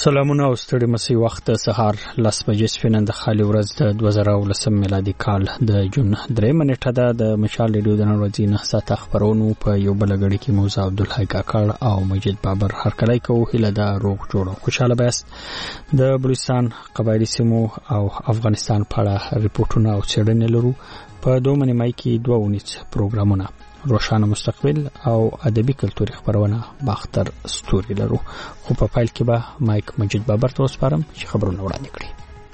سلامونه او ستړي مسي وخت سهار 10 بجې سپینند خالي ورځ د 2019 میلادي کال د جون 3 منېټه ده. د مشال ریډیو د نړۍ نه ساته خبرونو په یو بل غړي کې موزه عبدالحی کاکړ او مجید بابر هرکلی کوو. هیله ده روغ جوړ او خوشاله بیاست. د بلوچستان قبایلی سیمو او افغانستان په اړه ریپورتونه او څېړنې لرو. په دوه نیمایي کې دوه ونیز پروګرامونه روشانه مستقبل او ادبي کلتوري خبرونه باختر ستوري لرو. خو په فایل کې به مایک مجید بابر ته وسپارم چې خبرونه وړاندې کړي.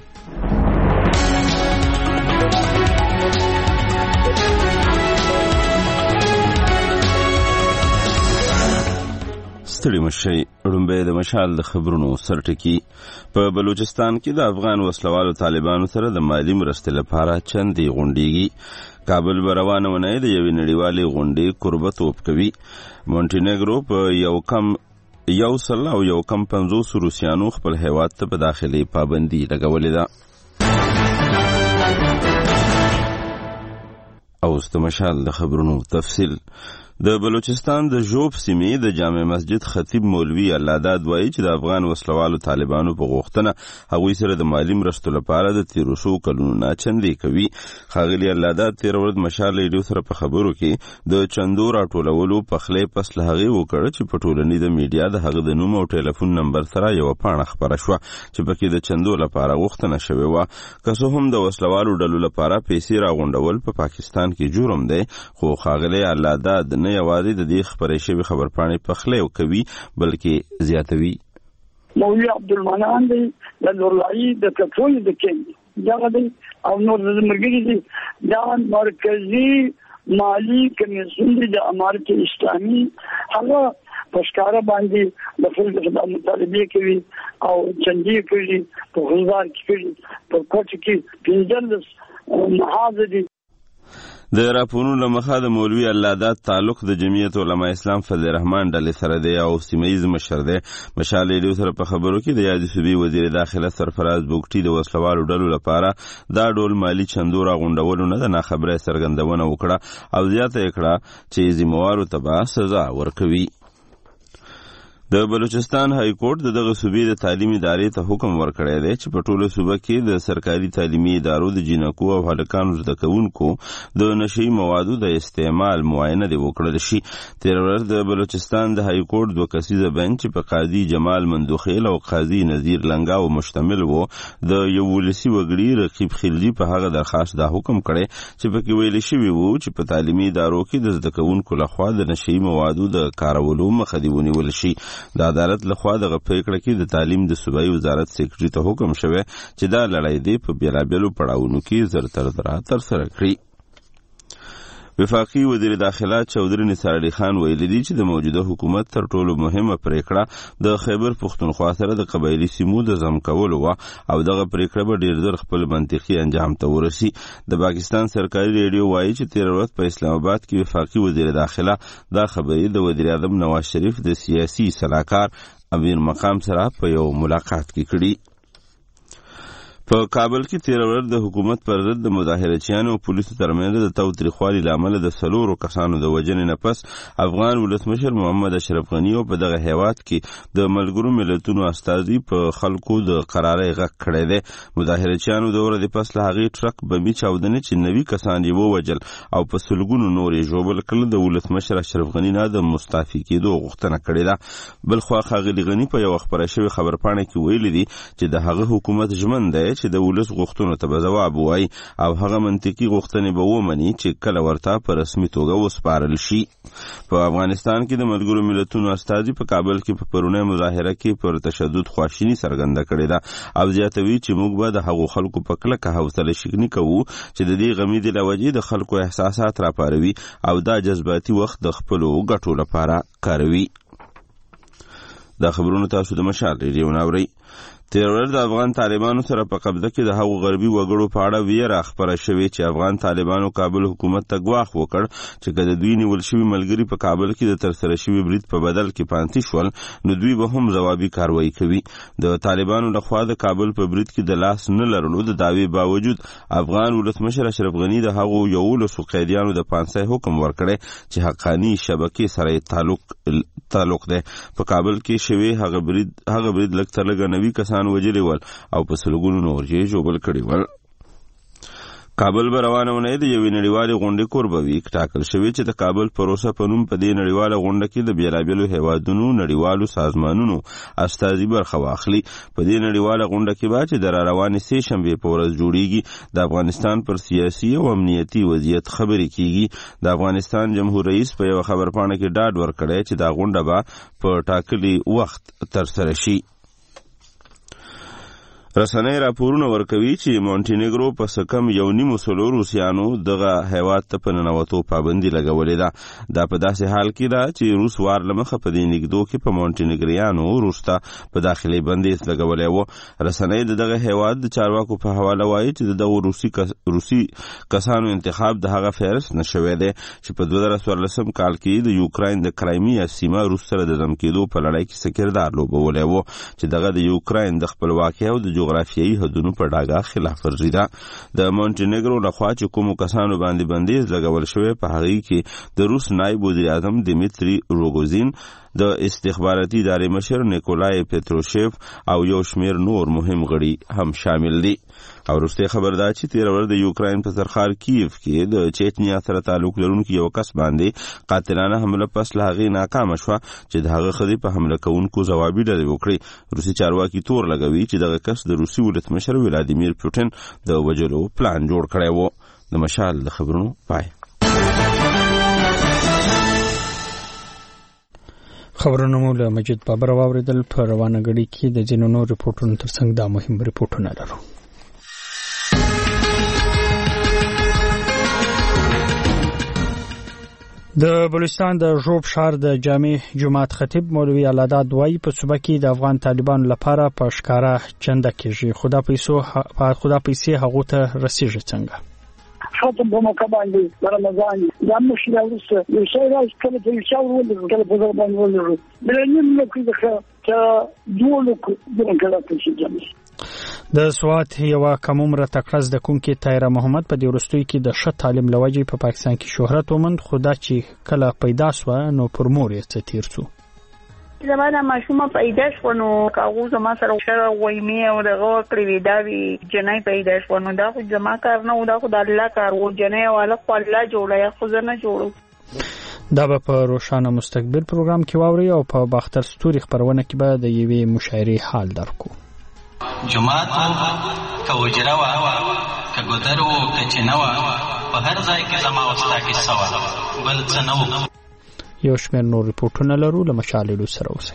ستړي مشي رومبه د مشال د خبرونو سرټکی. په بلوچستان کې د افغان وسلوالو طالبانو سره د مالی مرستې لپاره چندې غونډېږي. کابل روانه ونه د یوې نړیوالې غونډې قربت وکوي. مونټینګرو په یو سل او یو کم 50 روسیانو خپل هیواد ته په داخلي پابندي لګولې ده. او استمشال د خبرونو تفصیل. د بلوچستان د ژوب سیمې د جامع مسجد خطیب مولوی الله داد وایي چې د افغان وسلوالو طالبانو په غوښتنه هغوی سره د مالی مرستو لپاره د 1300 کلونو نه چندې کوي. ښاغلي الله داد تېره ورځ مشال ریډیو سره په خبرو کې د چندو راټولولو پخلی پس له هغې وکړه چې په ټولنیزه میډیا د هغه د نوم او ټلیفون نمبر سره یوه پاڼه خپره شوه چې پکې د چندو لپاره غوښتنه شوې وه. که څه هم د وسلوالو ډلو لپاره پیسې راغونډول په پاکستان کې جرم دی، خو ښاغلی الله داد نه یوازې د دې خبرې شوې خبرپاڼې پخلی کوي بلکې زیاتوي. مولوی عبدالمنان دی د نورلایي د کټول د کې دغه دی او نور د مرګري دی دا مرکزی مالی کمیسیون دی د امارت اسلامي هغه پښکاره باندې د خلکو د مطالبه کوي او چندې کوي په غلظار کې کوي په کوټ کې 15 محاذ دي. د راپورونو له مخه د مولوي الله داد تعلق د جمعیت علماء اسلام فضل الرحمن ډلې سره دی او سیمه‌ییز مشر دی. مشال ریډیو سره په خبرو کې د یادې صوبې وزیر داخله سرفراز بوګټي د وسلوالو ډلو لپاره دا ډول مالی چندو راغونډولو نه د ناخبرۍ څرګندونه وکړه او زیاته یې کړه چې ذمهوارو ته به سزا ورکوي. د بلوچستان های کورټ دغه صوبې د تعلیم ادارې ته حکم ورکړی دی چې په ټوله صوبه کې د سرکاري تعلیمي ادارو د جینکو او هلکانو زده کوونکو د نشهیي موادو د استعمال معاینه دې وکړل شي. تېره ورځ د بلوچستان د های کورټ 2 کسیزه بنچ چې په قاضي جمال مندوخیل او قاضي نذیر لنګاو مشتمل و د یو ولسي وګړي رقیب خلجي په هغه درخواست دا حکم کړی چې پکې ویل شوي وو چې په تعلیمي ادارو کې د زده کوونکو لخوا د نشهیي موادو د کارولو مخه دې ونیول شي. د عدالت لخوا دغه پریکړه کې د تعلیم د صوبایي وزارت سیکرټري ته حکم شوی چې دا لړۍ دی په بیلابیلو پړاوونو کې زر ترسره کړي. وفاقي وزیر داخله چودري نثار علي خان ویلي دي چې د موجوده حکومت تر ټولو مهمه پریکړه د خیبر پښتونخوا سره د قبایلي سیمو د ضم کولو وه او دغه پریکړه به ډېر زر خپل منطقي انجام ته ورسي. د پاکستان سرکاري ریډیو وایي چې تېره ورځ په اسلام آباد کې وفاقي وزیر داخله دا خبرې د وزیر اعظم نواز شریف د سیاسي سلاکار امیر مقام سره په یو ملاقات کې کړي. په کابل کې تېره ورځ د حکومت پر ضد د مظاهرچیانو او پولیسو ترمنځ د تاوتریخوالي له امله د 4 کسانو د وژنې نه پس افغان ولسمشر محمد اشرف غني په دغه هیواد کې د ملګرو ملتونو استازي په خلکو د قرارۍ غږ کړی دی. مظاهرچیانو د ورځې پس له هغې ټرک بمي چاودنې چې 90 کسان یې ووژل او په سلګونو نور یې ژوبل کړل د ولسمشر اشرف غني نه د مستعفي کېدو غوښتنه کړې ده. بلخوا ښاغلي غني په یوه خپره شوې خبرپاڼه کې ویلي دي چې د هغه حکومت ژمن دی چې د ولس غوښتنو ته به ځواب وایي او هغه منطقي غوښتنې به ومني چې کله ورته په رسمي توګه وسپارل شي. په افغانستان کې د ملګرو ملتونو استازي په کابل کې په پرونی مظاهره کې پر تشدد خواشیني څرګنده کړې ده او زیاتوي چې موږ به د هغو خلکو په کلکه حوصله شکني کوو چې د دې غمیدې له وجې د خلکو احساسات راپاروي او دا جذباتي وخت د خپلو ګټو لپاره کاروي. دا خبرونه تاسو د مشال ریډیو اورئ. تیر ورځ د افغان طالبانو سره په قبضه کې د هغو غربي وګړو په اړه ویره خپره شوې چې افغان طالبانو کابل حکومت ته ګواښ وکړ چې که د دوی نیول شوي ملګري په کابل کې د ترسره شوي برید په بدل کې پانسي شول نو دوی به هم ځوابي کاروایی کوي. د طالبانو لخوا د کابل په برید کې د لاس نه لرلو د دعوې باوجود افغان ولسمشر اشرف غني د هغو 11 قیدیانو د پانسۍ حکم ورکړی چې حقاني شبکې سره تعلق دی. په کابل کې شوی هغه برید لږ تر لږه 90 کسان وجلي ول او په سلګونو نور یې ژوبل کړي ول. کابل به روانه ونه د یوې نړیوالې غونډې کوربه وي. ټاکل شوی چې د کابل پروسه په نوم په دې نړیواله غونډه کې د بیلابیلو هیوادونو نړیوالو سازمانونو استازي برخه واخلي. په دې نړیواله غونډه کې به چې د راروانې سې شنبې په ورځ جوړیږي د افغانستان پر سیاسي او امنیتي وضعیت خبرې کیږي. د افغانستان جمهور رئیس په یو خبرپاڼه کې ډاډ ورکړی چې دا غونډه به په ټاکلي وخت ترسره شي. رسنۍ راپورونه ورکوي چې مونټینیګرو په سکم 1.5 روسیانو دغه هیواد ته په ننوتو پابندي لګولې ده. دا په داسې حال کې ده چې روس وار له مخه په دې نږدو کې په مونټینیګریانو روس ته په داخلي بندیز لګولی و. رسنۍ د دغه هیواد د چارواکو په حواله وایي چې دغه روسي کسانو انتخاب د هغه فهرست نه شوی دی چې په 2014 کال کې د یوکراین د کرایمیا سیمه روس سره د دم کېدو په لړۍ کې سکردار لوبولی و چې دغه د یوکراین د خپلواکۍ او د جغرافیایي حدودو په ډاګه خلاف ورزي ده. د مونټینیګرو لخوا چې کومو کسانو باندې بندیز لګول شوی په هغه کې د روس نایب وزیر اعظم دیمیتری روګوزین، د استخباراتي ادارې مشر نیکولای پتروشیف او یو شمیر نور مهم غړي هم شامل دي. او وروستۍ خبر دا چې تیر ورځ د یوکراین په سرخار کیف کې د چچنیا سره تعلق لرونکي یو کس باندې قاتلانه حمله پس له هغې ناکامه شوه چې د هغه ښځې په حمله کوونکو ځوابي ډلې وکړې. روسي چارواکي تور لګوي چې دغه کس د روسي ولسمشر ولادیمیر پوټین د وژلو پلان جوړ کړی و. د مشال د خبرونو پای. خبرونه مو له مجید بابر واوریدل. په روانه غړي کې د ځینو نور ریپورتونو ترڅنګ دا مهم ریپورتونه لرو. د بلوچستان د ژوب ښار د جامع جماعت خطیب مولوي علاداد وایي په صوبه کې د افغان طالبانو لپاره په ښکارا چنده کېږي. خدا پیسې هغو ته رسیږي څنګه؟ ختم په موقع باندې رمضان دا مشکل اوسه یو شی راځي کله چې یو ولر کله په ځای باندې ولر بلنیم نو کې چې دوه لوک دغه کله چې جامع د سوات یو کم عمره تکړه د کوونکی طاهره محمد په دې وروستیو کې د ښه تعلیم لوجې په پاکستان کې شهرت ومند. خدا چې کله پیدا شو نو پر مور یې څه تیر شو. زمانه ماشومه پیدا شو نو کاغو زما سره شره وایمه او دغه کړی وی دا وی جنای پیدا شو نو دا خو زما کار نه و، دا خو د الله کار و. جنای والا خو الله جوړه خو زه نه جوړو. دا به په روشانه مستقبل پروګرام کې واوري او په باختر ستوري خبرونه کې به د یوې مشاعرې حال درکو. جماعت کوجره وا کګودر و کچنه وا په هر ځای کې زما واسطه کې سوال بل څه نه و. یو شمېر نور ریپورټونه لرو له مشاللو سره اوسئ.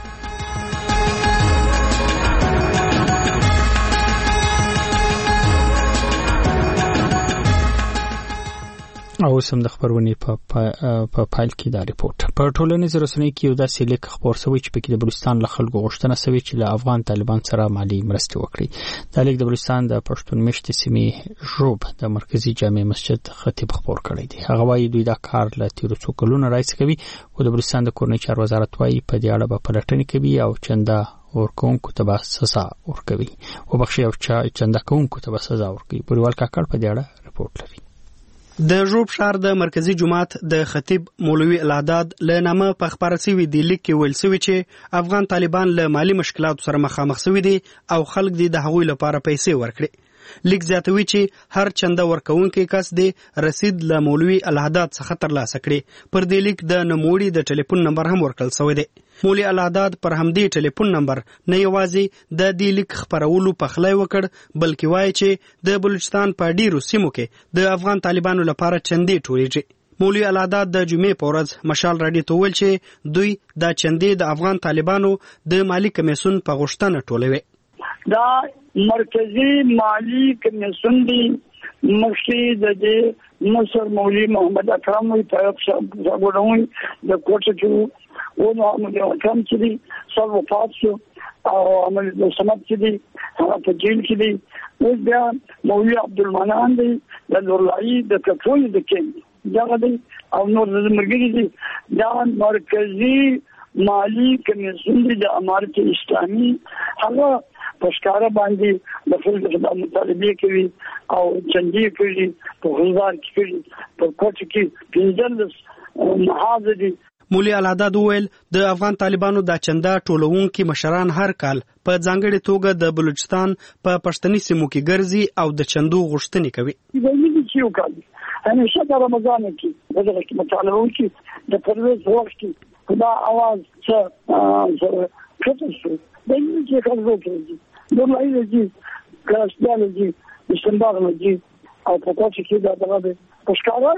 او سم د خبرونې په فایل کې دا ریپورت په ټولنیزو رسنیو کې یو داسې لیک خبر شوی چې پکې د بلوچستان له خلکو غوښتنه شوې چې له افغان طالبان سره مالی مرستې وکړي. دا لیک د بلوچستان د پښتون مشتي سیمې ژوب د مرکزی جامع مسجد خطیب خبر کړی دی. هغه وایي دوی دا کار له تیرو څو کلونو راځي کوي او د بلوچستان د کورنۍ چارو وزارت وایي په دې اړه به پلټنې کوي او چنده ورکوونکو ته به سزا ورکوي او بخښي او چنده کوونکو ته به سزا ورکوي. بوریوال کاکړ په دې اړه ریپورت لري. د ژوب ښار د مرکزی جماعت د خطیب مولوي علاداد له نامه په خبره سوي دی لیک کې ویل سوي چې افغان طالبان له مالی مشکلاتو سره مخامخ سوي دي او خلک دي د هغوی لپاره پیسې ورکړي. لیک زیاتوي چې هر چنده ورکوونکی کس دی رسید له مولوي علاداد څخه ترلاسه کړي. پر دې لیک د نوموړي د ټلیفون نمبر هم ورکړل شوی دی. مولوي علاداد پر همدې ټلیفون نمبر نه یوازې د دې لیک خبرولو پخلی وکړ بلکې وایي چې د بلوچستان په ډیرو سیمو کې د افغان طالبانو لپاره چندې ټولیږي. مولوي علاداد د جمعې په ورځ مشال راډیو ته وویل چې دوی دا چندې د افغان طالبانو د مالی کمیسیون په غوښتنه ټولوي. دا مرکزی مالی کمیسیون دی مشي د مصر مولوي محمد اکرم وی طرف څخه د کوټه چې و نو موږ کم چې دی سر وفات شو او عمل سمت چې دی هغه په جیل کې دی. اوس بیا مولوی عبدالمنان دی د لورلایي د کټوي د کې دا دی او نور زمرګي دي دا مرکزی مالی کمیسیون دی د امارت اسلامي هغه پښکارا باندې د فلسفه د مطالبه کوي او چندي کوي په غزار کې کوي په کوټ کې پینځل محاذ دي. مولوی العداد وویل د افغان طالبانو د چندا ټولونکو مشران هر کال په ځانګړي توګه د بلوچستان په پښتني سیمو کې ګرځي او د چندو غوښتنې کوي. د دې چې یو کال همیشه د رمضان کې دغه کې مطالبه وکړي د پرويز وخت کې خدا आवाज څه کته شو د دې چې کار وکړي د لایي کاسدالجی استنباغلجی او په کوڅه کې دا دغه پښکارا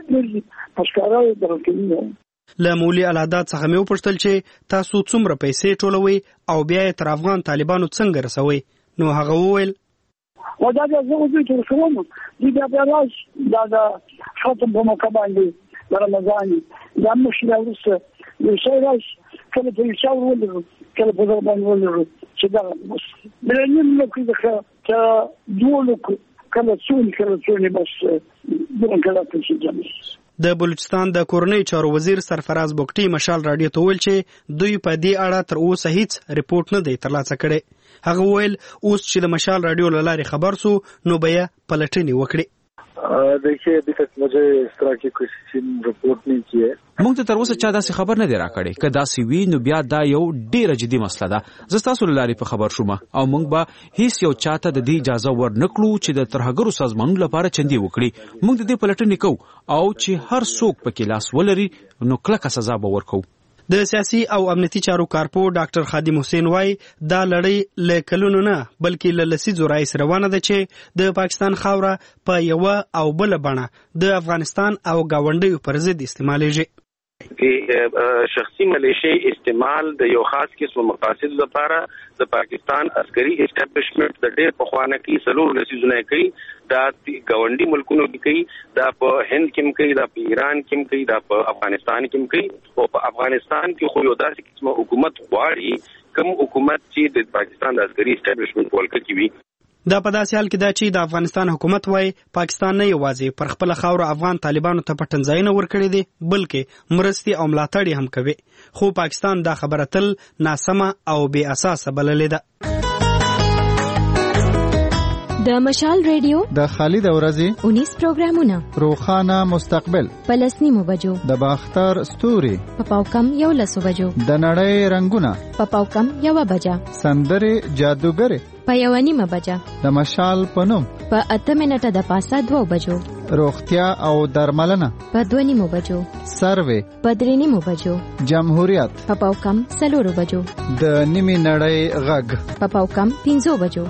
درکې. له مولوی العداد څخه مې وپوښتل چې تاسو څومره پیسې ټولوي او بیا یې تر افغان طالبانو څنګه رسوي؟ نو هغه وویل ودا د زه وځم چې کوم دي بیا راځ دا ختم په موقع باندې د رمضان دا مشکله ورسره یو شی راځي کله په یو ولرو کله په باندې ولرو چې دا بلنیم نو کې دا دوه کله څون بس دغه کله څه جامې. د بلوچستان د کورنۍ چارو وزیر سرفراز بوکټي مشال رادیو ته ویل چې دوی په دې اړه تر اوسه هیڅ ریپورت نه دی ترلاسه کړی. هغه ویل اوس چې د مشال رادیو له لارې خبر سو نو بیا پلټنې وکړي. देखिए अभी तक मुझे इस तरह की कोई रिपोर्ट नहीं की है. موږ ته تر اوسه چا داسې خبر نه دی راکړی. که داسې وي نو بیا دا یو ډیره جدي مسله ده. زه ستاسو له لارې په خبر شوم او موږ به هیڅ یو چاته د دې اجازه ورنکړو چې د ترهګرو سازمانونو لپاره چندي وکړي. موږ د دې پلټنې کوو او چې هر څوک پکې لاس ولري نو کلکه سزا به ورکوو. د سیاسي او امنیتي چارو کارپو ډاکټر خادم حسین وای دا لړۍ له کلونو نه بلکې له لسیزو راځي روانه ده چې د پاکستان خاوره په یو او بل بڼه د افغانستان او گاونډیو پر ضد استعمالېږي. شخصي ملیشي استعمال د یو خاص قسم مقاصد لپاره د پاکستان عسکري اسټابلیشمنت د ډېر پخوانه کې سلور لسیزونه کوي دا گاونډي ملکونو کې کوي دا په هند کې کوي دا په ایران کې کوي دا په افغانستان کې کوي او په افغانستان کې خو یو داسې قسم حکومت غواړي کوم حکومت چې د پاکستان د عسکري اسټابلیشمنت ولکه کوي. دا په داسې حال کې دا چې د افغانستان حکومت وای پاکستان نه یوازې پر خپل خاور افغان طالبانو ته پټنځایونه ورکړي دي بلکې مرستي او ملاتړ هم کوي. خو پاکستان دا خبره تل ناسمه او بې اساسه بللې ده. د مشال ریډیو د خالد اورزي 19 پروګرامونه روخانه مستقبل پلسنیمو بجو د باختر ستوري په پاوکم یو لسو بجو د نړۍ رنگونه په پاوکم یو بجا سندره جادوګر په یو نیمه بجا د مشال پنوم په 8 منټه د پاسه 2 بجو روغتیا او درملنه په 2 نیمو بجو سروې په 3 نیمو بجو جمهوریت په پاوکم 4 بجو د نیمه نړۍ غږ په پاوکم 5 بجو.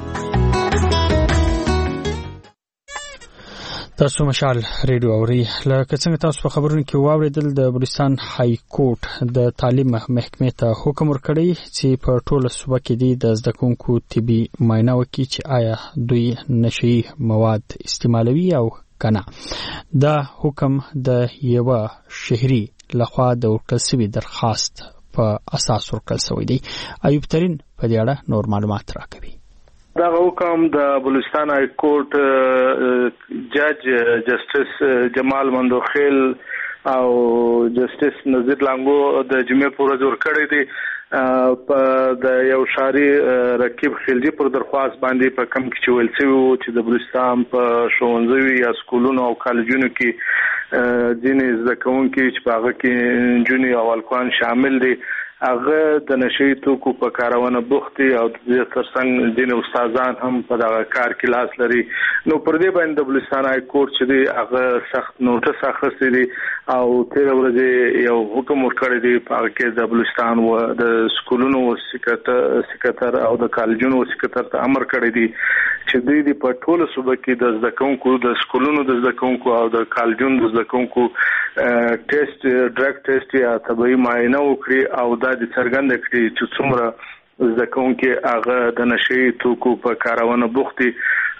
تاسو مشال ریډیو اوري لکه څنګه تاسو په خبرونو کې واوریدل د بلوچستان های کورټ د تعلیم محکمې ته حکم ورکړی چې په ټوله صوبه کې د زده کوونکو طبي معاینه وکړي چې آیا دوی نشي مواد استعمالوي او کنه. دا حکم د یو شهري لخوا د ورکړل شوی درخواست په اساس ورکړل شوی دی. ایوب ترين په دې اړه نور معلومات راکوي. دا حکم د بلوچستان های کورټ جج جسټس جمال مندوخیل او جسټس نذیر لانګو د جمعې پر ورځ ورکړی دی په د یو شاري رقیب خلجی پر درخواست باندې په کم کې ویل شوی چې د بلوچستان په ښوونځیو یا سکولونو او کالجونو کې ځینې زده کوونکي چې په هغه کې نجونې او هلکان شامل دي هغه د نشي توکو په کارونه بوختي او د ترڅنګ دین استادان هم په دغه کار کې لاس لري. نو پر دې باندې د بلوچستان های کورټ چې دی هغه سخت نوټس اخیستی دی او تیر ورځ یو حکم ورکړی دی په کې د بلوچستان و د سکولونو سکرټر او د کالجونو سکرټر ته امر کړی دی چې دوی په ټوله صوبه کې د زده کوونکو د سکولونو د زده کوونکو او د کالجونو د زده کوونکو ټیسټ ډرګ ټیسټ یا طبي معاینه وکړي او د څرګند کړي چې څومره زده کوونکي هغه د نشي توکو په کارونه بوختي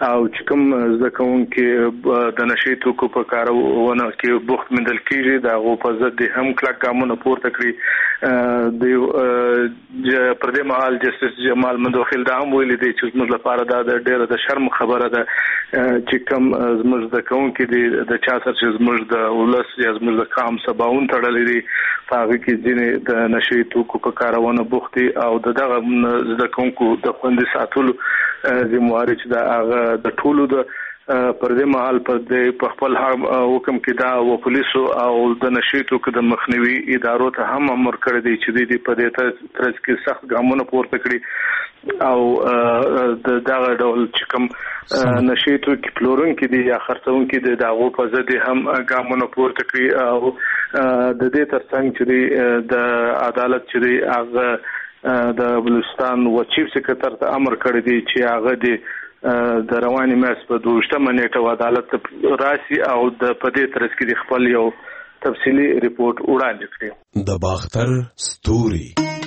او چې کوم ځکهونکي د نشي توکو په کارونه کې بوخت مندل کیږي دا غو په ضد هم کلک ګامونه پورته کړی د پردې مهال جسټس جمال مندوخیل دا هم ویلي دی چې موږ لپاره دا ډېره د شرم خبره ده چې کوم زموږ د ځکهونکي د چا سره چې زموږ د ولس یا زموږ د قام سباون تړلې دي هغه کې ځینې د نشي توکو په کارونه بوختي او دغه ځکهونکو د خوندې ساتلو ذمہواری چې دا هغه د ټولو د پر دې محل په خپل حکم کې دا و پولیسو او د نشي توکو د مخنیوي ادارو ته هم امر کړی دی چې د په دې ترڅ کې سخت ګامونه پورته کړي او د دغه ډول چې کوم نشي توکو پلورونکي دي یا خرڅونکي دي دغه په ضد هم ګامونه پورته کړي او د دې ترڅنګ چې د عدالت چې هغه د بلوچستان و چیف سکرټر ته امر کړی دی چې هغه د رواني میاشتې په 22 نیټه عدالت راشي او د پدې ترڅ کې خپل یو تفصیلی ریپورت وړاندې کړي. د باختر ستوري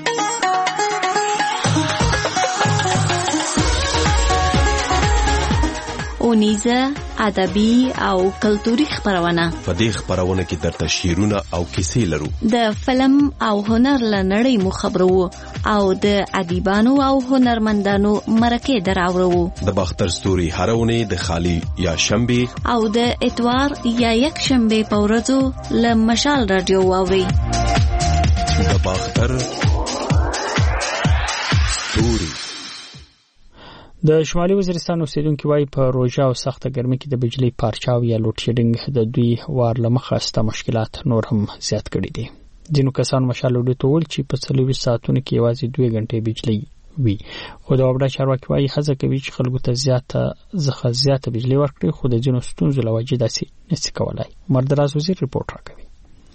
اونیزه ادبي او کلتوري خبرونه. په دې خبرونه کې درته شعرونه او کیسې لرو. د فلم او هنر لنړۍ مو خبرو او د ادیبانو او هنرمندانو مرکه دراورو. د باختر ستوري هرونه د خالی یا شنبه او د اتوار یا یک شنبه په ورځو له مشال رادیو واوري. د باختر ستوري. د شمالي وزیرستان اوسیدونکو وايي په روژه او سخته ګرمۍ کې د بجلی پارچاو یا لوډ شیډینګ د دوی وار لمخه ستا مشکلات نور هم زیات کړي دي. ځینو کسانو مشال وړي ول چې په 24 ساعتونو کې یوازې 2 غنټې بجلی وي. خو د وبډا چارواکي وايي هڅه کوي چې خلکو ته زیاته بجلی ورکړي خو د ځینو ستونزو له وجې داسې نشي کولای. مردراز وزیر ریپورت راکوي.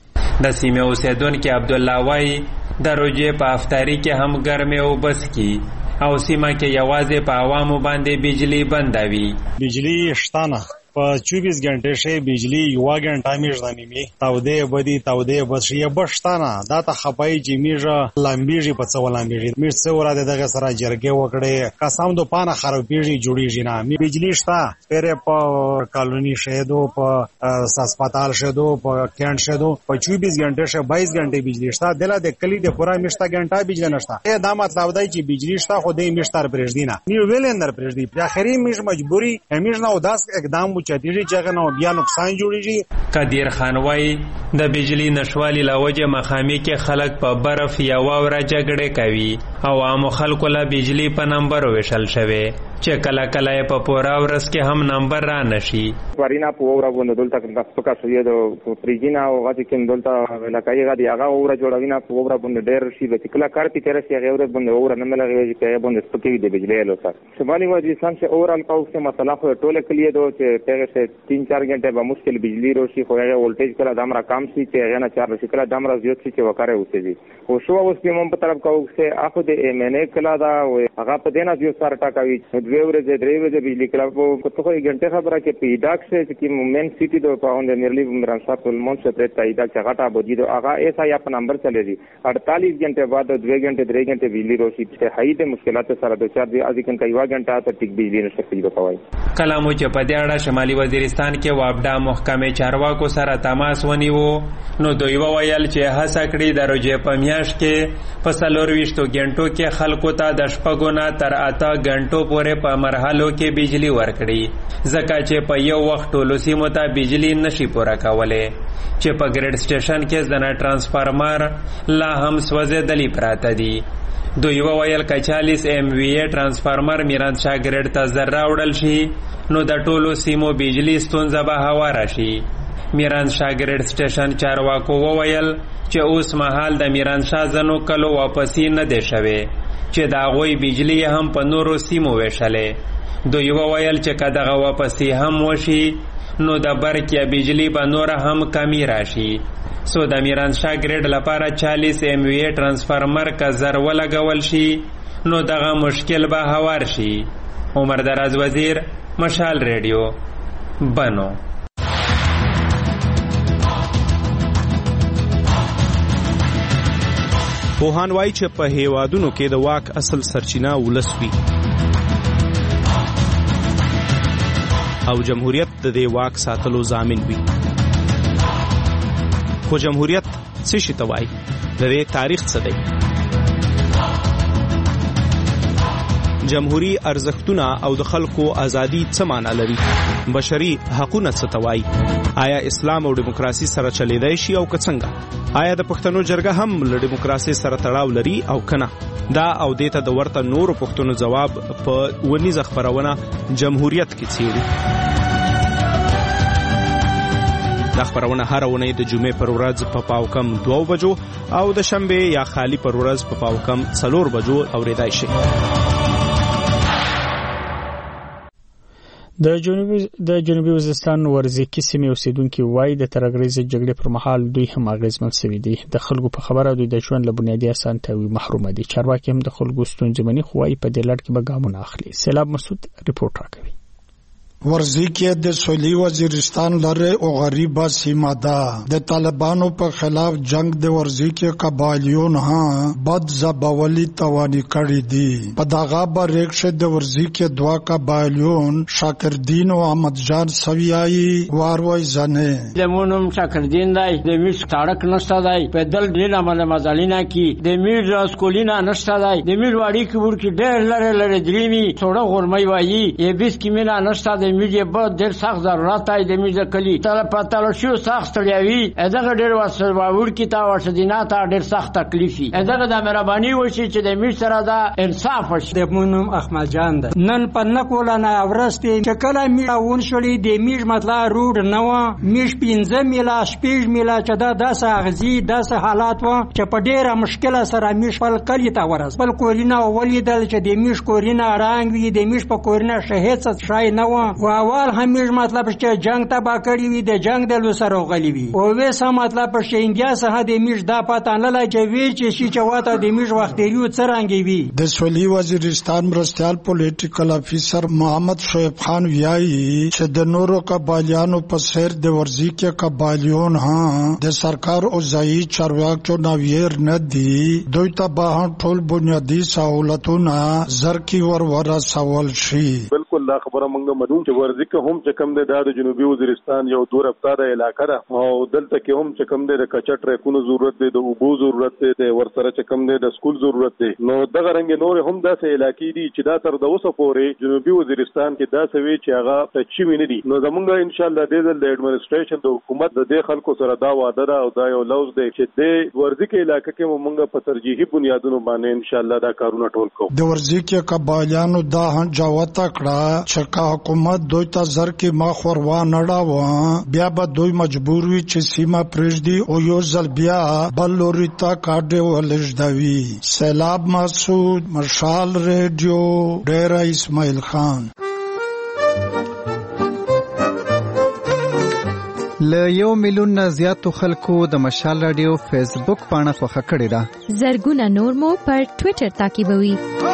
د سیمه اوسیدونکو عبدالله وايي د روژې په افطاری کې هم ګرمه او بس کی او سیمه کې یوازې په عوامو باندې بجلی بندوي. بجلی شتانه په 24 غنټې شي بجلی یو غنټه میږي نیمه تاوده بدی تاوده بشي بشتانه دا ته خپای چې میږي لامبيږي په څو لامبيږي مې څو وراده دغه سره جرګه وکړي قسم دو پانه خرابيږي جوړیږي نه می بجلی شتا پره په کالونی شهدو په هسپتال شهدو په کېنټ شهدو په 24 غنټې شه 22 غنټې بجلی شتا دله د کلی د پورا مشتا غنټه بجلی نشتا دا مطلب دی چې بجلی شتا خو د مشتر پرېږدي نه نیو ویلندر پرېږدي په اخري میږي مجبوري میږي نو داس اقدام چتیږي چې نو بیا نقصان جوړیږي. قدیر خان وايي د بجلی نشوالي لوجه مخامي کې خلک په برف یا واوره جګړه کوي او عام خلکو له بجلی په نمبر وشل شوی چې کله کله په پورا ورځ کې هم نمبر را نشي. ورینا په اوره باندې دلته د سپکا شوی د پریجینا او غاټی کې دلته لکای غادي هغه اوره جوړوینا په اوره باندې ډېر شي چې کله کار پی تر شي هغه اوره باندې اوره نه ملګری چې باندې سپکې د بجلی له سره شمالي وزیرستان چې اورال قوس مسله خو ټوله کلیه دو چې تیغه 3-4 غنټه به مشکل بجلی روشي خو هغه ولټیج کله دمره کم شي چې هغه نه 4 شي کله دمره زیات شي چې وکړي اوسېږي او شو اوس په مون په طرف کوو چې اخو د ام ان ای کلا دا هغه په دینه جو سره ټاکوي 2 ورځې 3 ورځې بجلی کلا په تو خو غنټه خبره کې پیډاک چې مومنت سیټي دو پاوند نیرلی مرانسا پلمون سے ته ایدا چغټا بودی دو هغه ایسا یا په نمبر چلے دي 48 غنټه بعد 2 غنټه 3 غنټه بجلی روشي چې هاي د مشکلات سره د 4 دی ازي کنه یو غنټه ته ټیک بجلی نشي کېدو کوي. کلامو چې په دې اړه شمالي وزیرستان کې وابډا محکمه چارواکو سره تماس ونیو نو دوی وویل چې هڅه کړې د روژې په میاشت کې په 24 غنټو کې خلکو ته د شپږو نه تر 8 غنټو پورې په مرحلو کې بجلی ورکړي ځکه چې په یو وخت ټولو سیمو ته بجلی نشي پوره کولای چې په ګریډ سټیشن کې ځنه ترانسفارمر لا هم سوځېدلي پراته دي. دوی وویل که 40 MVA ترانسفارمر میران شاه ګریډ ته ذره وړل شي نو د ټولو سیمو بجلی ستونزه به هواره شي. میران شاه ګریډ سټیشن چارواکو وویل چې اوس مهال د میران شاه زنو کلو واپسی نه دی شوی چې د هغوی بجلی هم په نورو سیمو ویشلې. دوی وویل چې که دغه واپسی هم وشي نو د برق یا بجلی به نور هم کمی راشي. سو د میران شاه ګریډ لپاره 40 MVA ترانسفارمر که زر ولګول شي نو دغه مشکل به هوار شي. عمر دراز وزیر مشال ریډیو بنو. پوهان وایي چې په هیوادونو کې د واک اصل سرچینه ولس وي. او جمهوریت د دې واک ساتلو ضامن وي. خو جمهوریت څه شي ته وایي؟ د دې تاریخ څه دی؟ جمهوری ارزښتونه او د خلکو ازادي څه معنا لري؟ بشري حقوقونه څه ته وایي؟ آیا اسلام او دیموکراسي سره چلیدای شي او که څنګه؟ آیا د پښتنو جرګه هم له دیموکراسي سره تړاو لري او کنه؟ دا او دیته د ورته نورو پښتنو جواب په ونیزه خبرونه جمهوریت کې څیړي. دا خبرونه هر ونې د جمعې پر ورځ په پاوکم 2 بجو او د شنبه یا خالی پر ورځ په پاوکم 4 بجو اوریدای شي. د جنوبي وزیرستان ورزیکي سیمې اوسیدونکو وایي د ترهګریزې جګړې پر مهال دوی هم اغیزمن شوي دي. د خلکو په خبره دوی د ژوند له بنیادي اسانتیاوي محروم دي. چارواکي هم د خلکو ستونزې مني، خو وایي په دې لړ کې به ګامونه اخلي. سیلاب مسعود ریپورت راکوي. ورزیکی د سویلی وزیرستان لره او غریبه سیمه ده. د طالبانو په خلاف جنگ د ورزیکی قبایلیون ها بد زبولی توانی کړی دي. په دغه بریکشه د ورزیکی دوا قبایلیون شاکردین او احمد جان سویایی واروي زنه دمونم شاکردین دای د میش سړک نشته دای پیدل ډیر عمل مزالینا کی د میش اسکولینا نشته دای د میش واړی کی ورکی ډیر لره دریمی څوړه غورمای وایي ی 20 کیمه نشته د میډیا په ډیر سخت ضرورت دی د میډیا کلی تل پته شو سخت لري دغه ډیر وسل باور کی تا ورته دینه تا ډیر سخت تکلیفي دغه د مهرباني وشي چې د میډ سره دا انصاف وشي. د مونم احمد جان ده نن په نکول نه ورسته چې کله میډاون شولې د میډ مطلب روډ نو میډ 15 میلا شپږ میلا چې دا داسه اغزي داسه حالات و چې په ډیره مشکله سره میډ خپل کلی ته ورس بل کورینا ولیدل چې د میډ کورینا رنگ وی د میډ په کورینا شهید څه شای نه و اول همیش مطلب چې جنگ تبا کړی وي د جنگ د لسره غلی وي او وسه مطلب چې انډیا سره د میش دا پاتان لاله چې وی چې شي چې واته د میش وخت یو څرنګي وي. د سویلی وزیرستان مرستيال پولیټیکل افیسر محمد شعیب خان ویایي چې د نورو قبایلیانو په سر د ورزیکی قبایلیون ها د سرکار او ځایي چارواکو نویر نه دي دوی ته به ټول بنیادی سہولتونه زرکی ور سوال شي. بالکل دا خبره مونږ مدون چې ورزیکه هم چې کم دی د جنوبي وزیرستان یو دور افتاده علاقه ده او دلته کې هم چې کم دی د کچا ټریکونو ضرورت دی د اوبو ضرورت دی د ورسره چې کم دی د سکول ضرورت دی. نو دغه رنګ نور هم داسې علاقې دي چې دا تر د اوسه پورې جنوبي وزیرستان کې داسې وی چې هغه تچوي نه دي. نو زمونږ ان شاء الله د ایڈمنسټریشن د حکومت د خلکو سره دا وعده ده او دا یو لوز دی چې د ورزیکه علاقې کې مونږ په ترجیحي بنیادونو باندې ان شاء الله دا کارونه ټول کوو. د ورزیکه قبایلیانو دا جوته کړه چې حکومت دوی ته زر کې ما خوروا نړاوه بیا به دوی مجبور وي چې سیمه پرېږدي او یو ځل بیا بل لوري ته کاډه ولژدوي. سیلاب مسعود مشال ریډیو ډیره اسماعیل خان. له 1 میلیون نه زیاتو خلکو د مشال رادیو فیسبوک پاڼه خوښه کړې ده. زرګونه نور مو پر ټوئیټر تعقیبوي.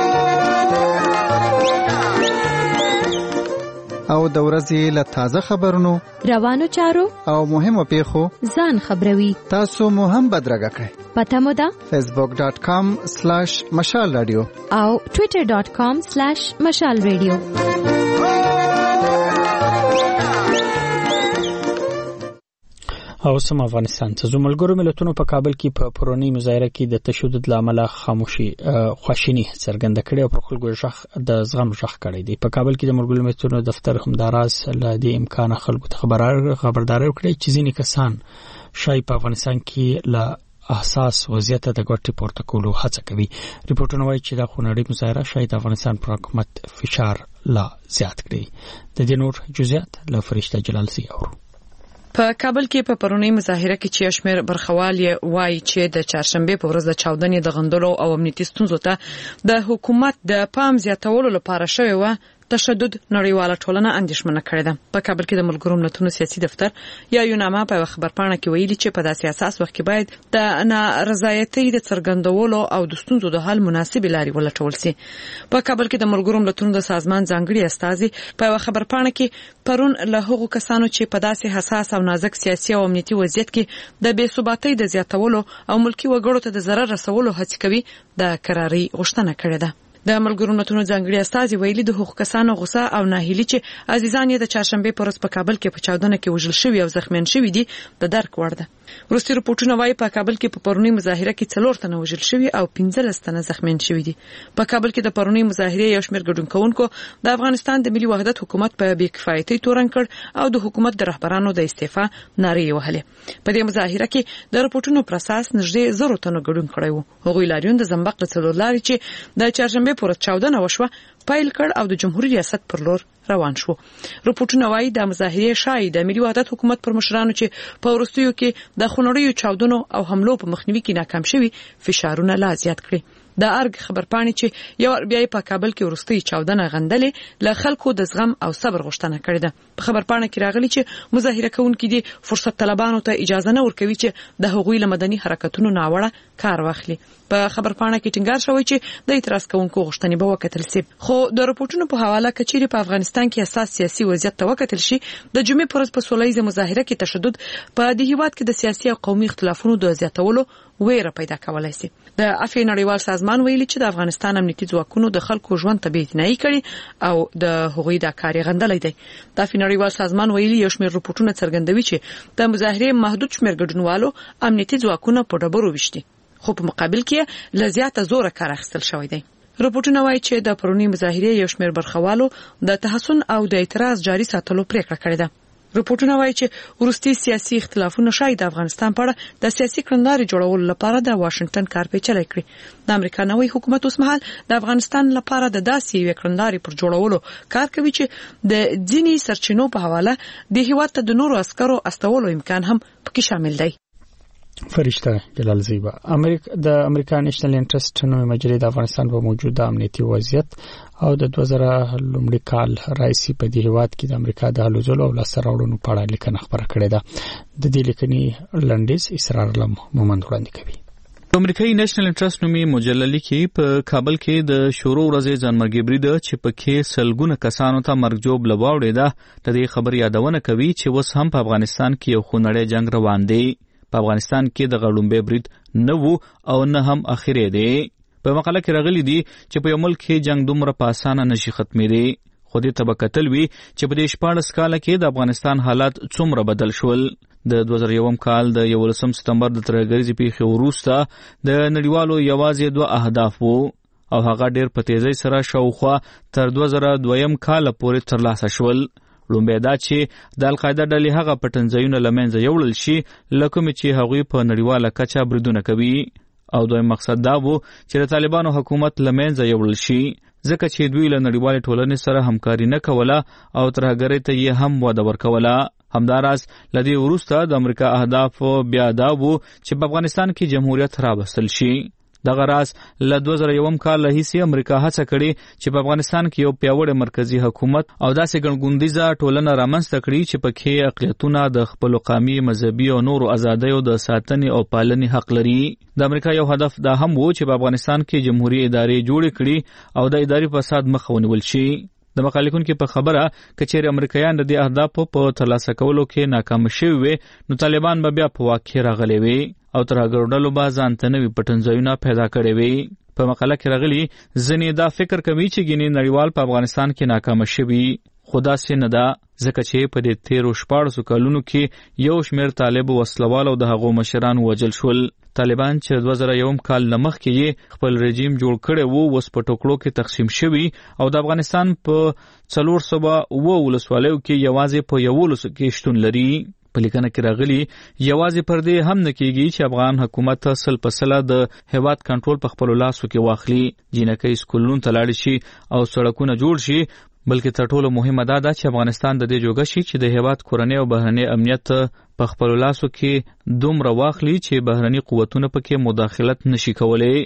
او د ورځې له تازه خبرونو روانو چارو او مهمو پیښو ځان خبروي. تاسو مو هم بدرګه کړئ. پته مو ده facebook.com/مشال رادیو او twitter.com/مشال رادیو. او سم افغانستان ته زموږ ملتونو په کابل کې په پرونی مظاهره کې د تشدد لامل خاموشي خواشینی څرګنده کړې او پر خلکو ژغ د زغم ژغ کړی دی. په کابل کې د ملتونو دفتر همداراز له دې امکان خلکو ته خبرداري وکړي چې ځینې کسان شای په افغانستان کې له احساس وضعیت د ګټې پورته کولو هڅه کوي. ریپورتونه وايي چې دا خونړۍ مظاهره شاید افغانستان پر حکومت فشار لا زیات کړي. د دې نور جزئیات له فرشته جلال سي اورو. په کابل کې په پرونی مظاهره کې چې شمیر برخوال وایي چې د چهارشنبه په ورځ د چاودنې د غندلو او امنیتي ستونزو ته د حکومت د پام زیاتولو لپاره شوی و تشدد نړیواله ټولنه اندېښمنه کړې ده. په کابل کې د ملګرو ملتونو سیاسي دفتر یا یوناما په خبرپاڼه کې ویلي چې په داسې اساس وخت کې باید د نارضایتۍ د څرګندولو او د ستونزو د حل مناسبې لارې ولټول شي. په کابل کې د ملګرو ملتونو د سازمان ځانګړي استازي په خبرپاڼه کې پرون له هغو کسانو چې په داسې حساس او نازک سیاسي او امنیتي وضعیت کې د بې ثباتۍ د زیاتولو او ملکی وګړو ته د ضرر رسولو هڅه کوي د قراري غوښتنه کړې ده. د ملګرو ملتونو ځانګړي استازي ویلي د حقوقو کسانو غوسه او ناهیلي چې عزیزان یې د چهارشنبه په ورځ په کابل کې په چاودنه کې وژل شوي او زخمیان شوي دي د درک وړ ده. وروستي رپورټونه وايي په کابل کې په پرونی مظاهره کې 4 تنه وژل شوي او 15 تنه زخمیان شوي دي. په کابل کې د پرونی مظاهره یو شمېر ګډون کوونکو د افغانستان د ملي وحدت حکومت په بې کفایتۍ تورن کړ او د حکومت د رهبرانو د استعفا نارې وهلې. په دې مظاهره کې د رپورټونو پر اساس نږدې 1000 تنه ګډون کړی وو. هغوی لاریون د زنبق له څلور لارې چې د چهارشنبه پر ورځ چاودنه وشوه پیل کړ او د جمهوریت ریاست پر لور روان شو. رپورټونه وايي د مظاهرې شای د ملي وحدت حکومت پر مشرانو چې په وروستیو کې د خونړیو چاودنو او حملو په مخنیوي کې ناکام شوي فشارونه لا زیات کړي. د ارګ خبرپاڼې چې یو بیا په کابل کې وروستي چاودنه غندلې له خلکو د زغم او صبر غوښتنه کړې ده. په خبرپاڼه کې راغلي چې مظاهره کوونکي دي فرصت طلبانو ته اجازه نه ورکوي چې د هغوی له مدني حرکتونو ناوړه کار واخلي. په خبرپاڼه کې ټینګار شوی چې د اعتراض کوونکو غوښتنې به وکتل شي. خو د رپورټونو په حواله کچېرې په افغانستان کې اساس سیاسي وضعیت ته وکتل شي د جمعې پر ورځ په سولهییزه مظاهره کې تشدد په دې هیواد کې د سیاسي او قومي اختلافونو د زیاتولو ویره پیدا کولای شي. د عفو نړیوال سازمان ویلي چې د افغانستان امنیتي ځواکونو د خلکو ژوند ته بېاعتنایي کړي او د هغوی د کار غندلې دی. د عفو نړیوال سازمان ویلي یو شمېر رپورټونه څرګندوي چې د مظاهرې محدود شمېر ګډونوالو امنیتي ځواکونه په ډبرو وشتي خو په مقابل کې لزیاته زوره کار اخیستل شوی دی. رپورټونه وايي چې د پرونی مظاهرې یو شمېر برخوالو د تحسن او د اعتراض جاري ساتلو پریکړه کړې ده. رپورټونه وايي چې ورستي سیاسي اختلافونه شاید د افغانستان په اړه د سیاسي کړنلارې جوړولو لپاره د واشنگټن کار پیچلی کړي. د امریکا نوی حکومت اوس مهال د افغانستان لپاره د داسې یوې کړنلارې پر جوړولو کار کوي چې د ځینې سرچینو په حواله د هیواد ته د نورو عسکرو استولو امکان هم پکې شامل دی. فرشته جلال زیبا د امریکا نېشنل انټرست نوې مجلې د افغانستان په موجوده امنیتي وضعیت او د 2000 لومړي کال راځي په دې هیواد کې د امریکا د هلوځلو او لاسته راوړنو په اړه لیکنه خبره کړې ده. د دې لیکنې لنډیز اسرار علم مومند وړاندې کوي. امریکایي نېشنل انټرست نومي مجله لیکي په کابل کې د شورو ورځې ځانمرګي برید چې پکې سلګونه کسانو ته مرګ جوړ لواوړې ده. د دې خبرې یادونه کوي چې اوس هم په افغانستان کې یو خونړی جنگ روان دی. په افغانستان کې د غړومبې برید نه وو او نه هم اخیری دی. په مقاله کې راغلي دي چې په یو ملک کې جنگ دومره په اسانه نشي ختمېدی. خو دې ته به کتل وي چې په دې 14 کاله کې د افغانستان حالات څومره بدل شول. د 2001 کال د 11 سپتمبر د ترهګریزې پیښې وروسته د نړیوالو یوازې 2 اهداف وو او هغه ډېر په تیزۍ سره شاوخوا تر 2002 کال پورې ترلاسه شول. لومبه دا چې د القاعده ډلې هغه پټنځایونه لمنځه یوړل شي لکه چې هغوی په نړیواله کچه بریدونه کوي او دویم مقصد دا وو چې د طالبانو حکومت لمنځه یوړل شي ځکه چې دوی له نړیوالې ټولنې سره همکاري نه کوله او ترهګرۍ ته یې هم وده ورکوله. همداراز لدې وروسته د امریکا اهداف بیا دا وو چې په افغانستان کې جمهوریت رابستل شي. دغه راز له 2001 کال هیڅ امریکا هڅه کړې چې په افغانستان کې یو پیاوړی مرکزی حکومت او داسې ګڼګوندیزه ټولنه رامنځته کړي چې پکې اقلیتونه د خپل قومي مذهبي او نورو ازادیو د ساتنې او پالنې حق لري. د امریکا یو هدف دا هم وو چې په افغانستان کې جمهوریت ادارې جوړې کړي او د اداري فساد مخه ونیول شي. د مخالفینو کې په خبره کچېر امریکایان د دې اهداف په ترلاسه کولو کې ناکام شوي وي نو طالبان به بیا په واقع راغلي وي او ترهګرو ډلو به ځان ته نوي پټنځایونه پیدا کړي وي. په مقاله کې راغلي ځینې دا فکر کوي چې ګینې نړیوال په افغانستان کې ناکام شوي خو داسې نه ده ځکه چې په دې 13 کالونو کې یو شمېر طالب وسلوال او د هغو مشران وژل شول. طالبان چې 2001 کال مخکې یې خپل رژیم جوړ کړی وو اوس په ټوکړو کې تقسیم شوي او د افغانستان په 400 ولسوالیو کې یوازې په 11 کې شتون لري. په لیکنه کې راغلي یوازې پر دې هم نه کېږي چې افغان حکومت سل په سله د هیواد کنټرول په خپلو لاسو کې واخلي جینکۍ سکولونو ته لاړ شي او سړکونه جوړ شي بلکې تر ټولو مهمه دا ده چې افغانستان د دې جوګه شي چې د هیواد کورنۍ او بهرنۍ امنیت په خپلو لاسو کې دومره واخلي چې بهرني قوتونه پکې مداخلت نشي کولی.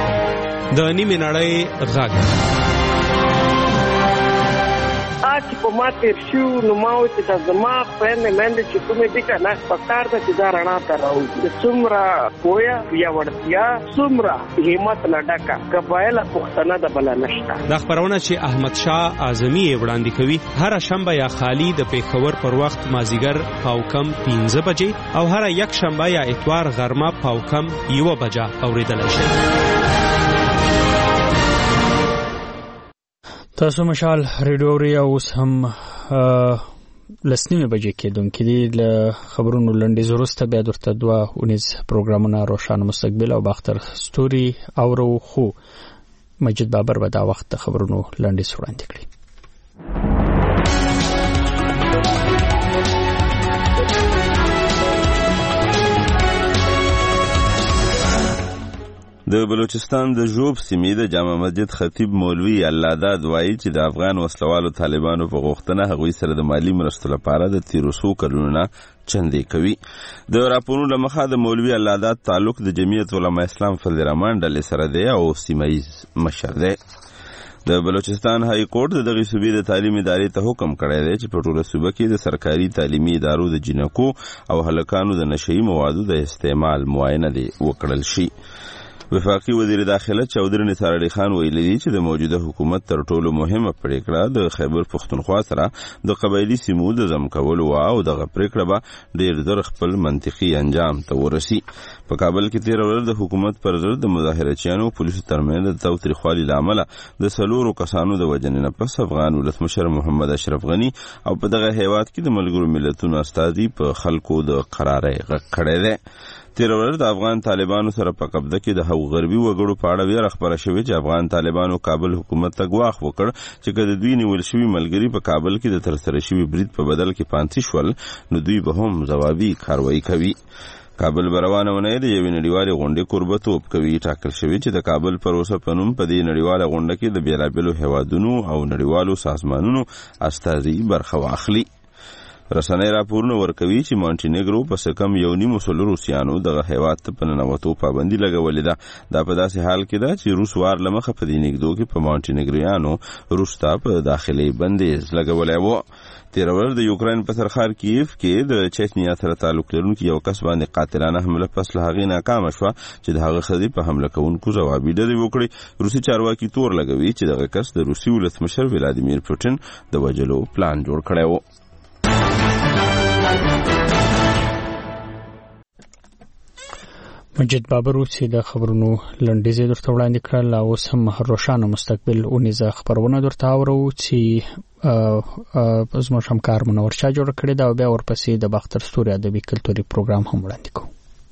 د نیمې نړۍ غږ چې په ما تیر شو نو ما و چې زما خويندې مېندې چې کومې دي کنه پکار ته چې دا رڼا ته راوځي څومره پوهه یا وړتیا څومره همت لډکا قبایل پښتنه د بل نشته. دا خبرونه چې احمد شاه اعظمي وړاندې کوي هر شنبه یا خالی د پیښور پر وخت مازیګر پاو کم 15 بجې او هر یک شنبه یا اتوار غرمه پاو کم 1 بجه اوریدل شي. تاسو مشال ریډیو ری اوس هم لسنیمه بجې کېدونکې دي له خبرونو لنډیز وروسته بیا درته دوه اونیز پروګرامونه روښانه مستقبل او باختر ستوري اورو خو مجید بابر به دا وخت خبرونو لنډیز وړاندې کړي. د بلوچستان د ژوب سیمې د جامع مسجد خطیب مولوي الله داد وایي چې د افغان وسلوالو طالبانو په غوښتنه هغوی سره د مالی مرستو لپاره د 1300 کلونو چندې کوي. د راپورونو له مخه د مولوي الله داد تعلق د جمعیت علماء اسلام فضل الرحمن ډلې سره دی او سیمایي مشر دی. د بلوچستان های کورټ دغه صوبې د تعلیم ادارې ته حکم کړی دی چې په ټوله صوبه کې د سرکاري تعلیمي ادارو د جنکو او هلکانو د نشئی موادو د استعمال معاینه وکړل شي. وفاقي وزیر داخله چودري نثار علي خان ویلي دی چې د موجوده حکومت تر ټولو مهمه پریکړه د خیبر پښتونخوا سره د قبایلی سیمو د ضم کولو او دغه پریکړه به ډیر زر خپل منطقي انجام ته ورسي. په کابل کې 13 ورځې د حکومت پر ضد د مظاهرچیانو پولیسو ترمنځ د تاوتریخوالي لامل د 4 کسانو د وژنې نه پس افغان ولسمشر محمد اشرف غنی او په دغه هیواد کې د ملګرو ملتونو استازي په خلکو د قرارې غږ کړی دی. 13 ورځې د افغان طالبانو سره په قبضه کې د هغو غربي وګړو په اړه ویره خبره شوې چې افغان طالبانو کابل حکومت ته ګواښ وکړ چې که د دوی نیول شوي ملګري په کابل کې د ترسره شوي برید په بدل کې پانسي شول نو دوی به هم ځوابي کاروایی کوي. کابل بروانه ونه د یوې نړیوالې غونډې کوربتوب کوي. ټاکل شوی چې د کابل پروسه په نوم په دې نړیواله غونډه کې د بیلابیلو هیوادونو او نړیوالو سازمانونو استازي برخه واخلي. رسنۍ راپورونه ورکوي چې مونټینیګرو په سکم 1.5 روسیانو دغه هیواد ته په ننوتو پابندي لګولې ده. دا په داسې حال کې ده چې روس وار له مخه په دې نږدو کې په مونټینیګریانو روس ته په داخلي بندیز لګولی و. 13 ورځې د یوکراین په سرحد کیف کې د چچنیا سره تعلق لرونکي یو کس باندې قاتلانه حمله پس له هغې ناکامه شوه چې د هغه ښځې په حمله کوونکو ځوابي ډزې وکړې. روسي چارواکي تور لګوي چې دغه کس د روسي ولسمشر ولادیمیر پوټین د وژلو پلان جوړ کړی و. مجید بابر چې د خبرونو لنډیز درته وړاندې کړل او اوس هم روښانه مستقبل اونیزه خبرونه درته اورو چې زموږ همکار منور شاه جوړ کړی دا او بیا ورپسې د باختر ستوري ادبي کلتوري پروګرام هم وړاندې کوو.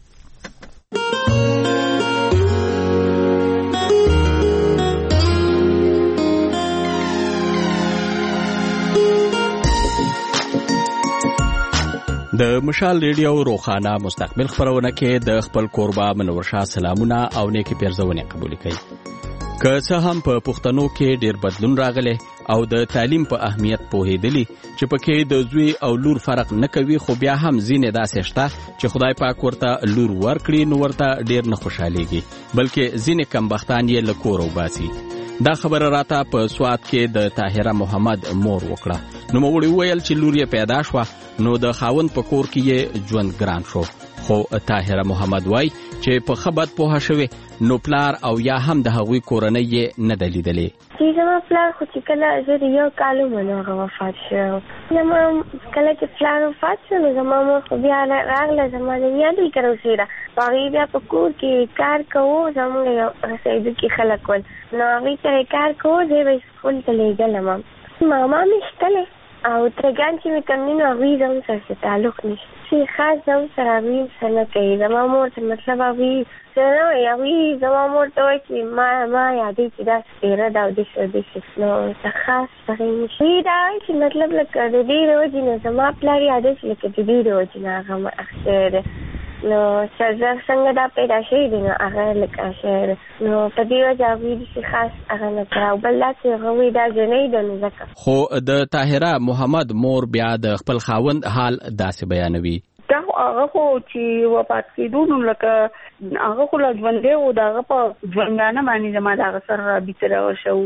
د مشال ریډیو روخانه مستقبل خبرونه کې د خپل کوربه منور شاه سلامونه او نیکی پیرزونه قبول کړي. که څه هم په پښتنو کې ډیر بدلون راغلی او د تعلیم په اهمیت پوهېدلی چې پکې د زوی او لور فرق نه کوي خو بیا هم ځینې داسې شته چې خدای پاک ورته لور ورکړي نو ورته ډیر نه خوشحالېږي بلکې ځینې کمبختان یې له کوره وباسي. دا خبره راته په سوات کې د طاهره محمد مور وکړه. نو موږ ویل چې لور یې پیدا شوه نو د خاوند په کور کې یې ژوند ګران شو. خو طاهره محمد وای چې په خبر پوه شوه نو پلار او یا هم د هغوی کورنۍ یې نه دلیدلې. چې زما پلار خو چې کله زه یو کالو منو هغه وفات شو. زما کله چې پلار وفات شو نو زما مور خو بیا راغله زما د یادې کرو سیره هغې بیا په کور کې کار کوو زموږ یو رسیدو کې خلک ول نو هغې سره کار کوو زه به سکول ته لېږلم. ماما مې شتلی او ترګان چې مې کم نو هغوی زموږ سره تعلق نشته چې خاص زموږ سره هغوی څه نه کوي. زما مور ته مطلب هغوی څه نه وایي هغوی زما مور ته وایي چې ما یادوي چې دا سپېره ده او داسې نو څه خاص هغې نشي. دوی دا وایي چې مطلب لکه د دې د وجې نه زما پلار یادوي چې لکه د دې د وجې نه هغه اخته ده نو څنګه دا پیدا شوي دي نو هغه لکه شعر نو په دې وجه هغوی داسې خاص هغه نه کړه او بل دا چې هغوی دا جنۍ ده نو ځکه. خو د طاهره محمد مور بیا د خپل خاوند حال داسې بیانوي. دا هغه خو چې وفات کېدو نو لکه هغه خو لا ژوندی و د هغه په ژوندانه باندې زما د هغه سره رابطه راغله شوه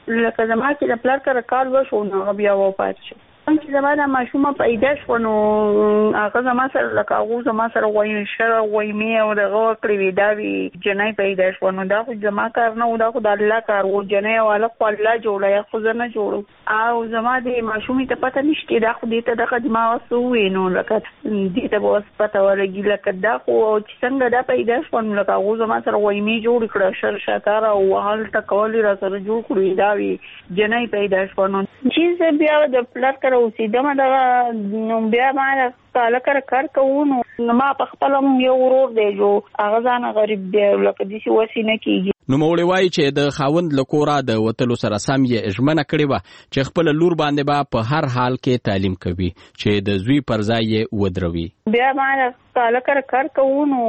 لکه زما چې د پلار کره کال وشو نو هغه بیا وفات شو. چې زما د ماشومه پیدا شو نو هغه زما سره لکه هغه زما سره وایمې او دغه وکړې وي دا وي جنۍ پیدا شو نو دا خو زما کار نه و، دا خو د الله کار و. جنۍ او هلک خو الله جوړی خو زه نه جوړم او زما د ماشومې ته پته نشته دا خو دې ته دغه ما اوس وویې نو لکه دې ته به اوس پته ولګي لکه دا خو چې څنګه دا پیدا شو نو لکه هغه زما سره وایمې جوړ کړه شرشتاره او هلته کول را سره جوړ کړو دا وي جنۍ پیدا شو نو چې زه بیا د پلار کره اوسېدم دغه نو بیا ما کاله کره کار کوو نو ما په خپل یو ورور دی جو هغه ځان غریب دی لکه داسې وسې نه کېږي. نوموړی وایي چې د خاوند له کوره د وتلو سره سم یې ژمنه کړې وه چې خپله لور باندې به په هر حال کې تعلیم کوي چې د زوی پر ځای یې ودروي. بیا ما کاله کره کار کوو نو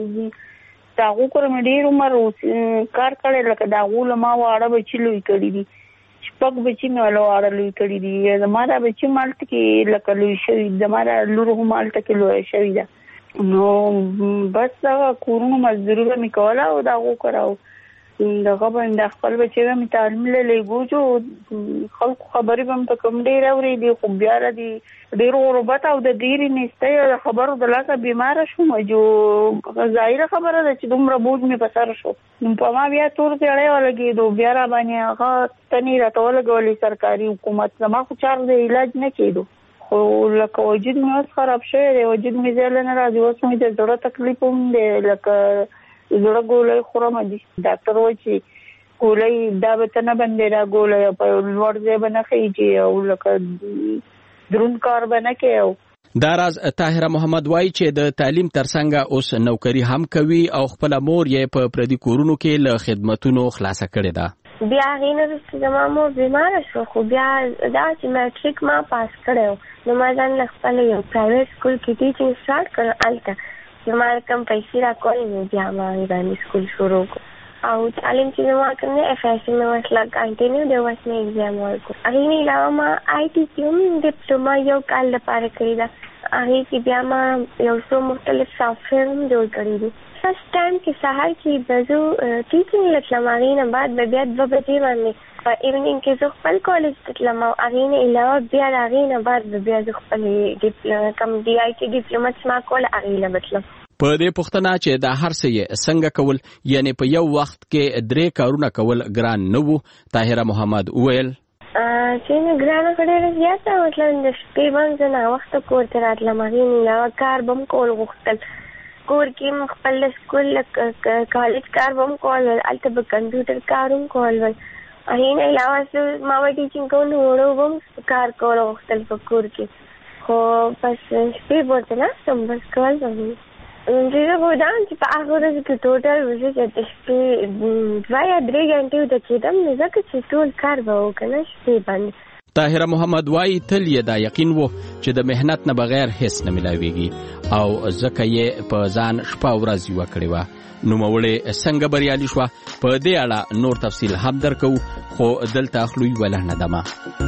د هغو کره مې ډېر عمر کار کړی لکه د هغو له ما واړه بچي لوی کړي دي، شپږ بچي مې والا واړه لوی کړي دي. زما دا بچي مالته کې لکه لوی شوي، زما دا لور هم مالته کې لویه شوې ده نو بس دغه کورونو مزدوري به مې کوله او د هغو کراو دغه به د خپل بچی به مې تعلیم له لیږو چې خلکو خبرې به مې په کوم ډېر اورېدې خو بیا را دي ډېر غربت او د ډېرې نیستۍ او د خبرو د لاسه بیماره شوم جو ظاهره خبره ده چې دومره بوج مې په سر شو نو په ما بیا تور تیړی ولګېدو بیا را باندې هغه تنې راته ولګولې سرکاري حکومت. زما خو چار د علاج نه کېدو خو لکه وجود مې اوس خراب شوی دی، وجود مې ځای نه راځي، اوس مې د زړه تکلیف هم دی لکه زړه ګولۍ خورم دي. ډاکټر وایي چې ګولۍ دا به ته نه بندې دا ګولۍ په لوړ ځای به نه خېږي او لکه دروند کار به نه کوي. دا راز طاهره محمد وایي چې د تعلیم ترڅنګ اوس نوکری هم کوي او خپله مور یې په پردي کورونو کې له خدمتونو خلاصه کړې ده. بیا هغې نه وروسته زما مور بیماره شوه خو بیا دا چې میټریک ما پاس کړی نو ما ځان له خپله یو پرایویټ سکول کې ټیچینګ سټارټ کړ. هلته چې ما کم پیسې راکولې نو بیا ما ایراني سکول شروع کړو او تعلیم چې زما کوم دی اف ایس مې وسله کنټینیو دی اوس مې اګزام ورکړو. هغې نه علاوه ما آی ټي کې هم ډپلوما یو کال لپاره کړې ده. هغې کې بیا ما یو څو مختلف سافټویر هم جوړ کړي دي. فرسټ ټایم کې سهار کې به زه ټیچینګ له تلم هغې نه بعد به بیا 2 بجې باندې په ایونینګ کې زه خپل کالج ته تلم او هغې نه علاوه بیا د هغې نه بعد به بیا زه خپلې کوم ډي آی ټي ډپلوما چې ما کوله هغې له به تلم. په دې پوښتنه چې دا هر څه یې څنګه کول یعنی په یو وخت کې 3 کارونه کول ګران نه وو، طاهره محمد وویل چې نه ګرانه کړې ډېره زیاته مطلب د شپې به هم زه ناوخته کور ته راتلم. هغې نه علاوه کار به هم کول غوښتل، کور کې هم خپل سکول کالج کار به هم کول، هلته به کمپیوټر کار هم کول. هغې نه علاوه ما به ټیچینګ کوو نو وړو به هم کار کول غوښتل په کور کې خو بس شپې به ورته ناستم بس کول به زه خو دا چې په هغه ورځو کې ټوټل وزه چې د شپې 2 یا 3 غنټې وده کېدم نو ځکه چې ټول کار به وکړه نه شپې باندې. طاهره محمد وایي تل یې دا یقین و چې د مهنت نه بغیر هیڅ نه ملاویږي او ځکه یې په ځان شپه ورځ یوه کړې وه. نوموړې څنګه بریالي شوه په دې اړه نور تفصیل هم درکوو خو دلته اخلو یوه لحنه دمه.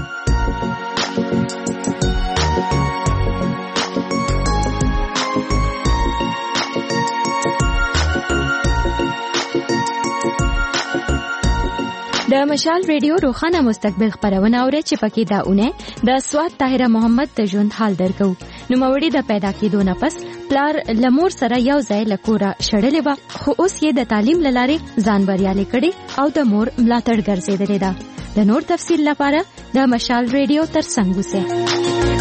د مشال ریډیو روخانه مستقبل خبرونه اوري چې پکې دا اونه د سواد طاهره محمد د ژوند حال درکو. نو موري د پیدا کېدو نه پس پلار لمور سره یو ځای لکوره شړلې و خو اوس یې د تعلیم لاره ځان بریالي کړي او د مور ملاتړ ګرځېدلې ده. د نور تفصیل لپاره د مشال ریډیو ترڅنګ اوسئ.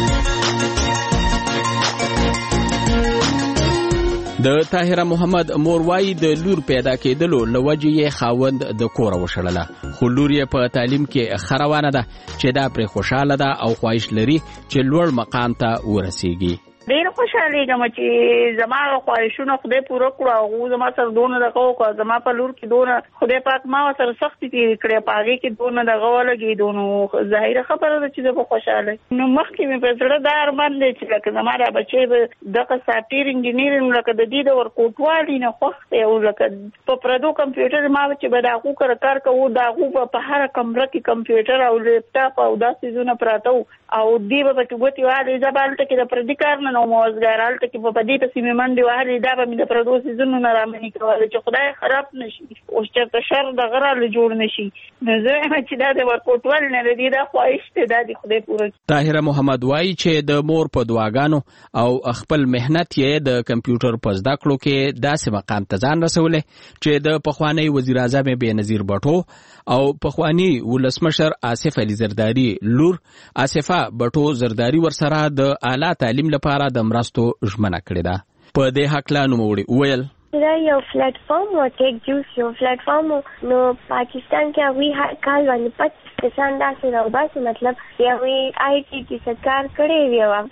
د طاهره محمد مور وایي د لور پیدا کېدلو له وجې یې خاوند د کوره وشړله خو لور یې په تعلیم کې ښه روانه ده چې دا پرې خوشحاله ده او خواهش لري چې لوړ مقام ته ورسیږي. ډېر خوشحالېږم چې زما خواهشونه خدای پوره کړو او هغو زما سره دونه دغه وکړه. زما په لور کې دونه خدای پاک ما ورسره سختې تېرې کړې په هغې کې دونه دغه ولګېدو نو ظاهره خبره ده چې زه به خوشحاله نو مخکې مې په زړه دا ارمان دی چې لکه زما دا بچی به دغه سافټویر انجینیر لکه د دې د ورکوټوالي نه خوښ دی او لکه په پردو کمپیوټر ما چې به د هغو کره کار کوو د هغو به په هره کمره کې کمپیوټر او لیپټاپ او دا څیزونه پراته او دې به پکې ګوتې والې زه به هلته کې د پردي کار نه او موزګارال ته کې په دې پسې منډي وهلي دا به مې د پردو سيزونو نه رامنې کوله چې خدای خراب نشي او چې شر د غره جوړ نشي نو زه چې دا د ورکوټول نه دی دا خواهش ته د خدای پوره. طاهره محمد وایي چې د مور په دعاګانو او خپل مهنت یې د کمپیوټر په زده کړو کې داسې مقام ته ځان رسولې چې د پخوانی وزیر اعظم بېنظیر بټو او پخوانی ولسمشر آصف علي زرداری لور آصفه بټو زرداری ورسره د اعلی تعلیم لپاره د مرستو ژمنه کړې ده. په دې هکله نوموړي وویل دا یو پلیټ فارم او ټیک جوس یو پلیټ فارم نو پاکستان کې هغوی هر کال باندې 25 کسان داسې راوباسي مطلب هغوی آی ټي کې سرکار کړی وي او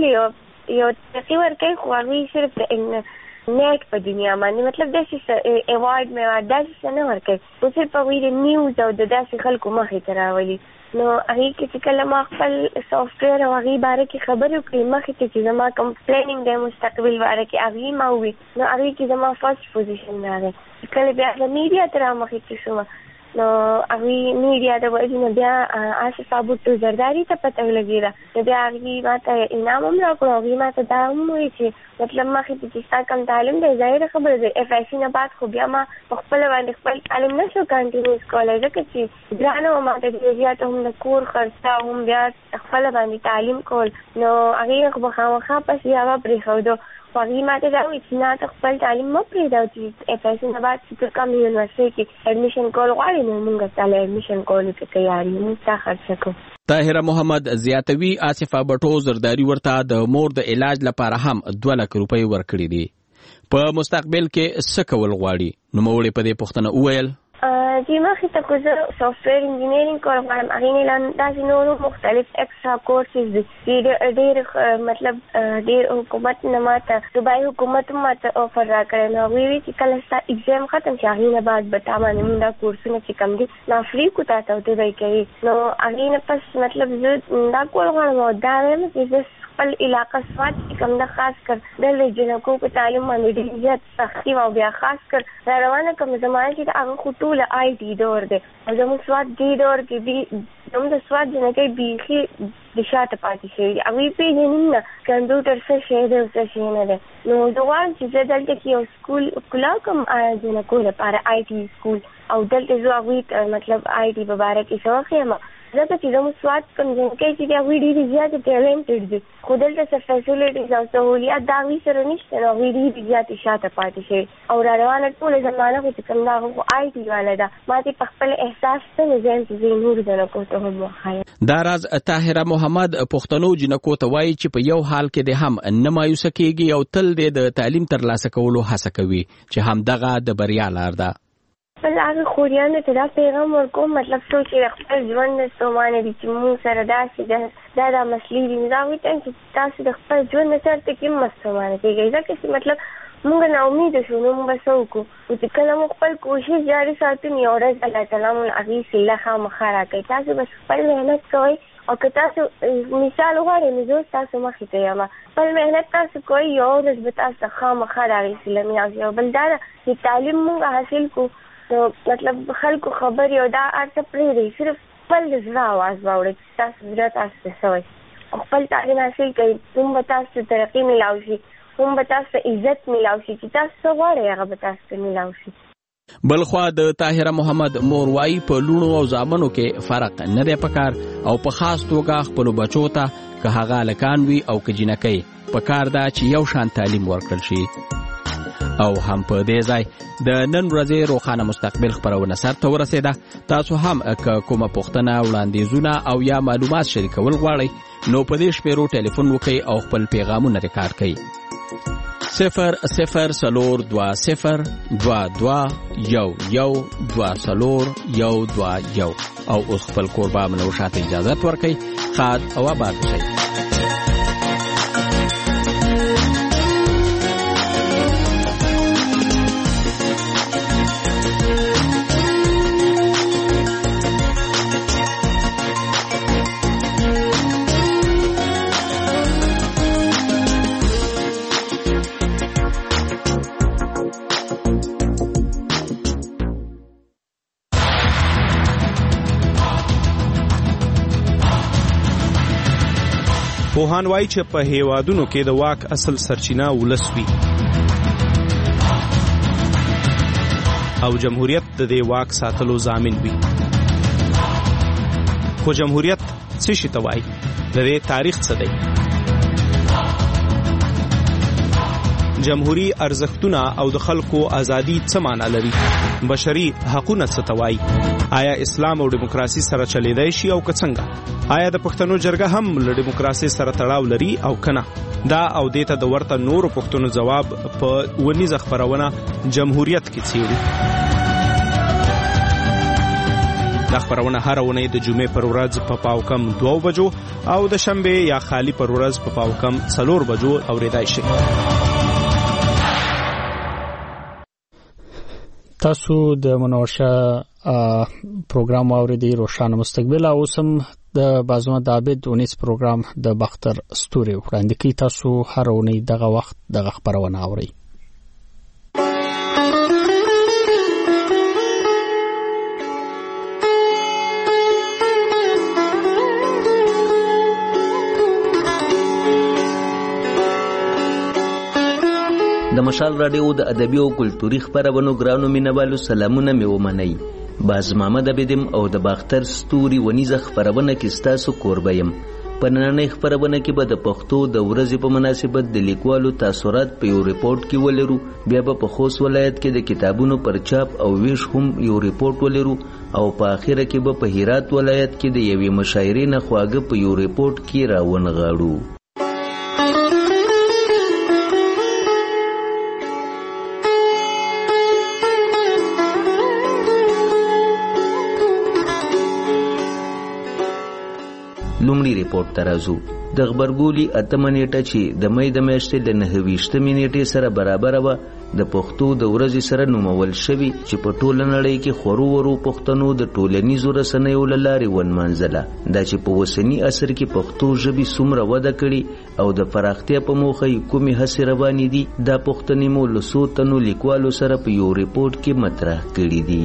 هغوی یو ترقي ورکوي خو هغوی صرف نیټ په دنیا باندې مطلب داسې ایوارډ مې داسې نه ورکوي خو صرف هغوی د نیوز او د داسې خلکو مخې ته راولي. نو هغې کې چې کله ما خپل سافټویر او هغې باره کې خبرې وکړې مخې ته چې زما کوم پلانینګ دی مستقبل باره کې هغې ما ووي نو هغې کې زما فرسټ پوزیشن راغی. کله بیا د میډیا ته رامخې کې شومه نو هغې میډیا د وجې نه بیا آصفه بټو زرداري ته پته ولګېده نو بیا هغې ما ته انعام هم راکړو هغې ما ته دا هم وویل چې مطلب مخې ته چې ستا کم تعلیم دی ظاهره خبره دی اف آی سی نه بعد خو بیا ما په خپله باندې خپل تعلیم نه شو کنټینیوز کولی ځکه چې ګرانه وه ما ته ډېر زیاته هم د کور خرڅه هم بیا خپله باندې تعلیم کول نو هغې خو به خامخا پسې هغه پرېښودو خو هغې ما ته دا وایي چې نه ته خپل تعلیم مه پرېږده چې اف آی سی نه بعد چې ته کوم یونیورسټۍ کې اډمیشن کول غواړې نو موږ ستا له اډمیشن کولو کې تیار یو موږ ستا خرڅه کوو. طاهره محمد زیاتوي آصفه بټو زرداری ورته د مور د علاج لپاره هم 2 لک روپۍ ورکړي دي. په مستقبل کې څه کول غواړي نوموړي په دې پوښتنه وویل چې مخې ته خو زه سافټویر انجینرینګ کول غواړم هغې نه داسې نورو مختلف ایکسټرا کورسز دي چې ډېر مطلب ډېر حکومت نه ما ته صوبایي حکومت هم ما ته افر راکړی نو هغوی وایي چې کله ستا اګزام ختم شي هغې نه بعد به تا باندې مونږ دا کورسونه چې کوم دي نافري کو تا ته ورته به یې کوي نو هغې نه پس مطلب زه دا کول غواړم او دا وایم چې زه خپل علاقه سوات چې کوم ده خاص کر دلته جنکو په تعلیم باندې ډېر زیات سختي وه او بیا خاص کر را روانه کوم زمانه چې د هغه خو ټوله آی ټي دور دی او زموږ سوات دې دور کې زموږ د سوات جنکۍ بیخي د شاته پاتې شوي دي هغوی پېژني نه کمپیوټر څه شی دی او څه شی نه دی نو زه غواړم چې زه دلته کې یو سکول کولاو کړم جنکو لپاره آی ټي سکول او دلته زه هغوی مطلب آی ټي په باره کې څه وښیم ځکه چې زموږ سوات کوم جنکۍ چې دي هغوی ډېرې زیاتې ټیلنټډ دي خو دلته څه فیسیلیټیز او سهولیات د هغوی سره نشته نو هغوی ډېرې زیاتې شاته پاتې شوي او را روانه ټوله زمانه خو چې کوم ده هغه خو آی ټي والا ده ما ته په خپل احساس ته نه ځم چې زه نورو جنکو ته هم وښایم. دا راز طاهره محمد پښتنو جنکو ته وایي چې په یو حال کې د هم نه مایوسه کېږي او تل د تعلیم ترلاسه کولو هڅه کوي چې همدغه د بریا لار ده. بل هغه خوریانو ته دا پیغام ورکوم مطلب څوک چې د خپل ژوند نه ستومانه دي چې موږ سره داسې دا مسلې دي نو دا هغوی ته چې تاسو د خپل ژوند نه چېرته کې هم مه ستومانه کېږئ ځکه چې مطلب موږ ناامیده شو نو موږ به څه وکړو خو چې کله مو خپل کوشش جاري ساتو نو یوه ورځ الله تعالی مو هغې صله خامخا راکوي تاسو بس خپل محنت کوئ او که تاسو مثال غواړئ نو زه تاسو مخې ته یم خپل محنت تاسو کوئ یوه ورځ به تاسو ته خامخا د هغې صله میلاو شي او بل دا ده چې تعلیم موږ حاصل کړو نو مطلب خلکو خبرې او دا هر څه پرېږدئ صرف خپل د زړه اواز واورئ چې تاسو زړه تاسو ته څه وایي او خپل تعلیم حاصل کړئ هم به تاسو ته ترقي میلاو شي هم به تاسو ته عزت میلاو شي چې تاسو څه غواړئ هغه به تاسو ته میلاو شي. بلخوا د طاهره محمد مور وایي په لوڼو او زامنو کې فرق نه دی پکار او په خاص توګه خپلو بچو ته که هغه هلکان وي او که جینکۍ پکار ده چې یو شان تعلیم ورکړل شي. او هم په دې ځای د نن ورځې روښانه مستقبل خپرونه سر ته ورسېده. تاسو هم که کومه پوښتنه وړاندیزونه او یا معلومات شریکول غواړئ نو په دې شمیرو ټلیفون وکړئ او خپل پیغامونه ریکارډ کړئ 000221122 او اوس خپل کوربه منو شاته اجازه ورکړئ خاد او آباد شئ. پوهان وایي چې په هیوادونو کې د واک اصل سرچینه ولس وي او جمهوریت د دې واک ساتلو ضامن وي. خو جمهوریت څه شي ته وایي؟ د دې تاریخ څه دی؟ جمهوری ارزښتونه او د خلکو ازادي څه معنا لري؟ بشري حقوقونه څه ته وایي؟ آیا اسلام او دیموکراسي سره چلیدای شي او که څنګه؟ آیا د پښتنو جرګه هم له دیموکراسي سره تړاو لري او کنه؟ دا او دیته د ورته نورو پښتنو جواب په ونیزه خبرونه جمهوریت کې څیړو. دا خبرونه هر ونې د جمعې پر ورځ په پاوکم 2 بجو او د شنبه یا خالی پر ورځ په پاوکم 4 بجو اوریدای شي. تاسو د منورشه پروګرام اوریدي روښانه مستقبل او سم د بازمه د عابد اونیس پروګرام د بختر ستوري وړاندې کی. تاسو هر اونۍ دغه وخت دغه خبرونه اورئ. د مشال رادیو د ادبي او کلتوري خبرونو ګرانو مینوالو سلامونه مې ومنئ. باز محمد عبدم او د باختر ستوري ونیزه خبرونه کې ستاسو کوربه یم. په نننۍ خبرونه کې به د پښتو د ورځې په مناسبت د لیکوالو تاثرات په یو ریپورت کې ولرو. بیا به په خوست ولایت کې د کتابونو پر چاپ او ویش هم یو ریپورت ولرو او په اخره کې به په هرات ولایت کې د یوې مشاعرې نه خواږه په یو ریپورت کې راونغاړو. لومړی ریپورت ته راځو. د خبرګولي 8 نیټه چې د مې د میاشتې د 9 نیټې سره برابر و د پښتو د ورځې سره نومول شوی چې په ټوله نړۍ کې خورو ورو پښتنو د ټولنیزو رسنیو له لارې ونمانځله. دا چې په وسنی عصر کې پښتو ژبې څومره وده کړې او د پراختیا په موخه کومې هڅې روانې دي دا پښتني مو له څو تنو لیکوالو سره په یو ریپورت کې مطرح کړي دي.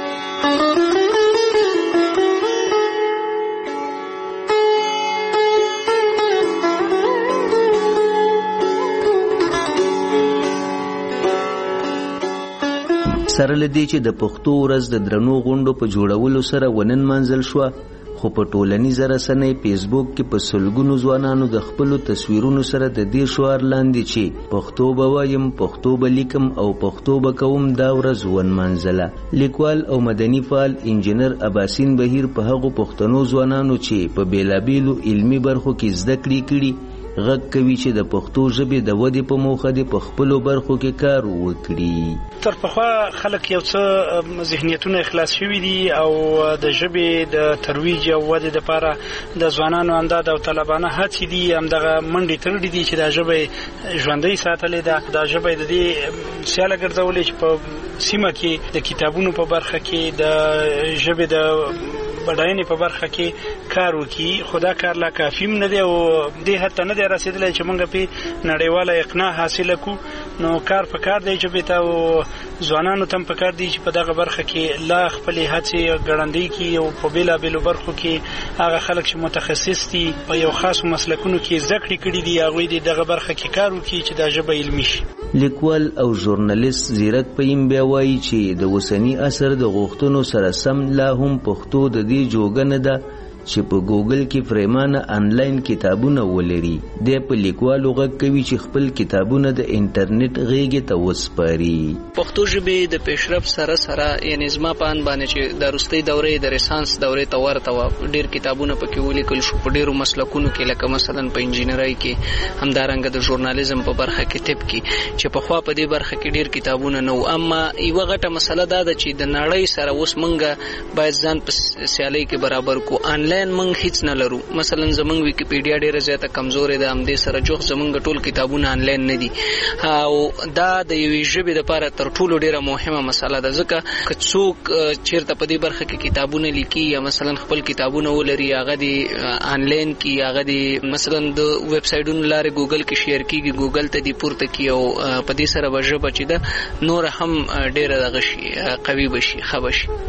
سره لدی چې د پښتو ورځ د درنو غونډو په جوړولو سره ونن منزل شو، خو په ټولنیزه رسنۍ فیسبوک کې په سلګونو ځوانانو د خپل تصویرونو سره د دې شعار لاندې چې پښتو به وایم، پښتو به لیکم او پښتو به کوم دا ورځ ون منزله. لیکوال او مدني فعال انجینر عباسین بهیر په هغو پښتنو ځوانانو چې په بیلابیلو علمي برخو کې زده کړې کړي غږ کوي چې د پښتو ژبې د ودې په موخه د خپلو برخو کې کار وکړي. تر پخوا خلک یو څه ذهنیتونه اخلاص شوي دي او د ژبې د ترویج او ودې لپاره د ځوانانو انداد او طالبانه هڅې دي همدغه منډې تړلې دي چې دا ژبه ژوندۍ ساتلې ده. دا ژبه د دې سیاله ګرځولې چې په سیمه کې د کتابونو په برخه کې د ژبې د بډاینې په برخه کې کار وکړي. خدا کار لا کافیم نه دی او دې حتی نه دی رسېدلی چې موږ په نړیواله اقناع حاصله کړو. نو کار په کار دی چې ته او ځوانانو ته په کار دی چې په دغه برخه کې لا خپلې هڅې ګړندۍ کړي او په بیلابیلو برخو کې هغه خلک چې متخصص دي په یو خاصو مسلکونو کې زده کړې کړي دي هغوی دې دغه برخه کې کار وکړي چې دا ژبه علمي شي. لیکوال او ژورنالیست زیرک پیم بیا وایي چې د اوسني عصر د غوښتنو سره سم لا هم پښتو د دې جوګه نه ده چې په ګوګل کې فریمانه انلاین کتابونه ولري. د په لیکوالو غږ کوي چې خپل کتابونه د انټرنیټ غېږې ته وسپاري. پښتو ژبې د پیشرفت سره سره یعنې زما په اند باندې چې د وروستۍ دورې د رنسانس دورې ته ورته وه. ډېر کتابونه پکې ولیکل شو په ډېرو مسلکونو کې لکه مثلا په انجینرۍ کې، همدارنګه د ژورنالیزم په برخه کې، طب کې، چې پخوا په دې برخه کې ډېر کتابونه نه وو. اما یوه غټه مسله دا ده چې د نړۍ سره اوس موږ باید ځان په سیالۍ کې برابر کړو. آنلاین موږ هیڅ نه لرو. مثلا زموږ ویکیپیډیا ډېره زیاته کمزورې ده، همدې سره جوخ زموږ ټول کتابونه آنلاین نه دي او دا د یوې ژبې دپاره تر ټولو ډېره مهمه مسله ده. ځکه که څوک چېرته په دې برخه کې کتابونه لیکي یا مثلا خپل کتابونه ولري هغه د آنلاین کې هغه د مثلا د ویب سایټونو لارې ګوګل کې شیر کېږي، ګوګل ته دې پورته کړي او په دې سره به ژبه چې ده نور هم ډېره دغه شي قوي به شي، ښه به شي.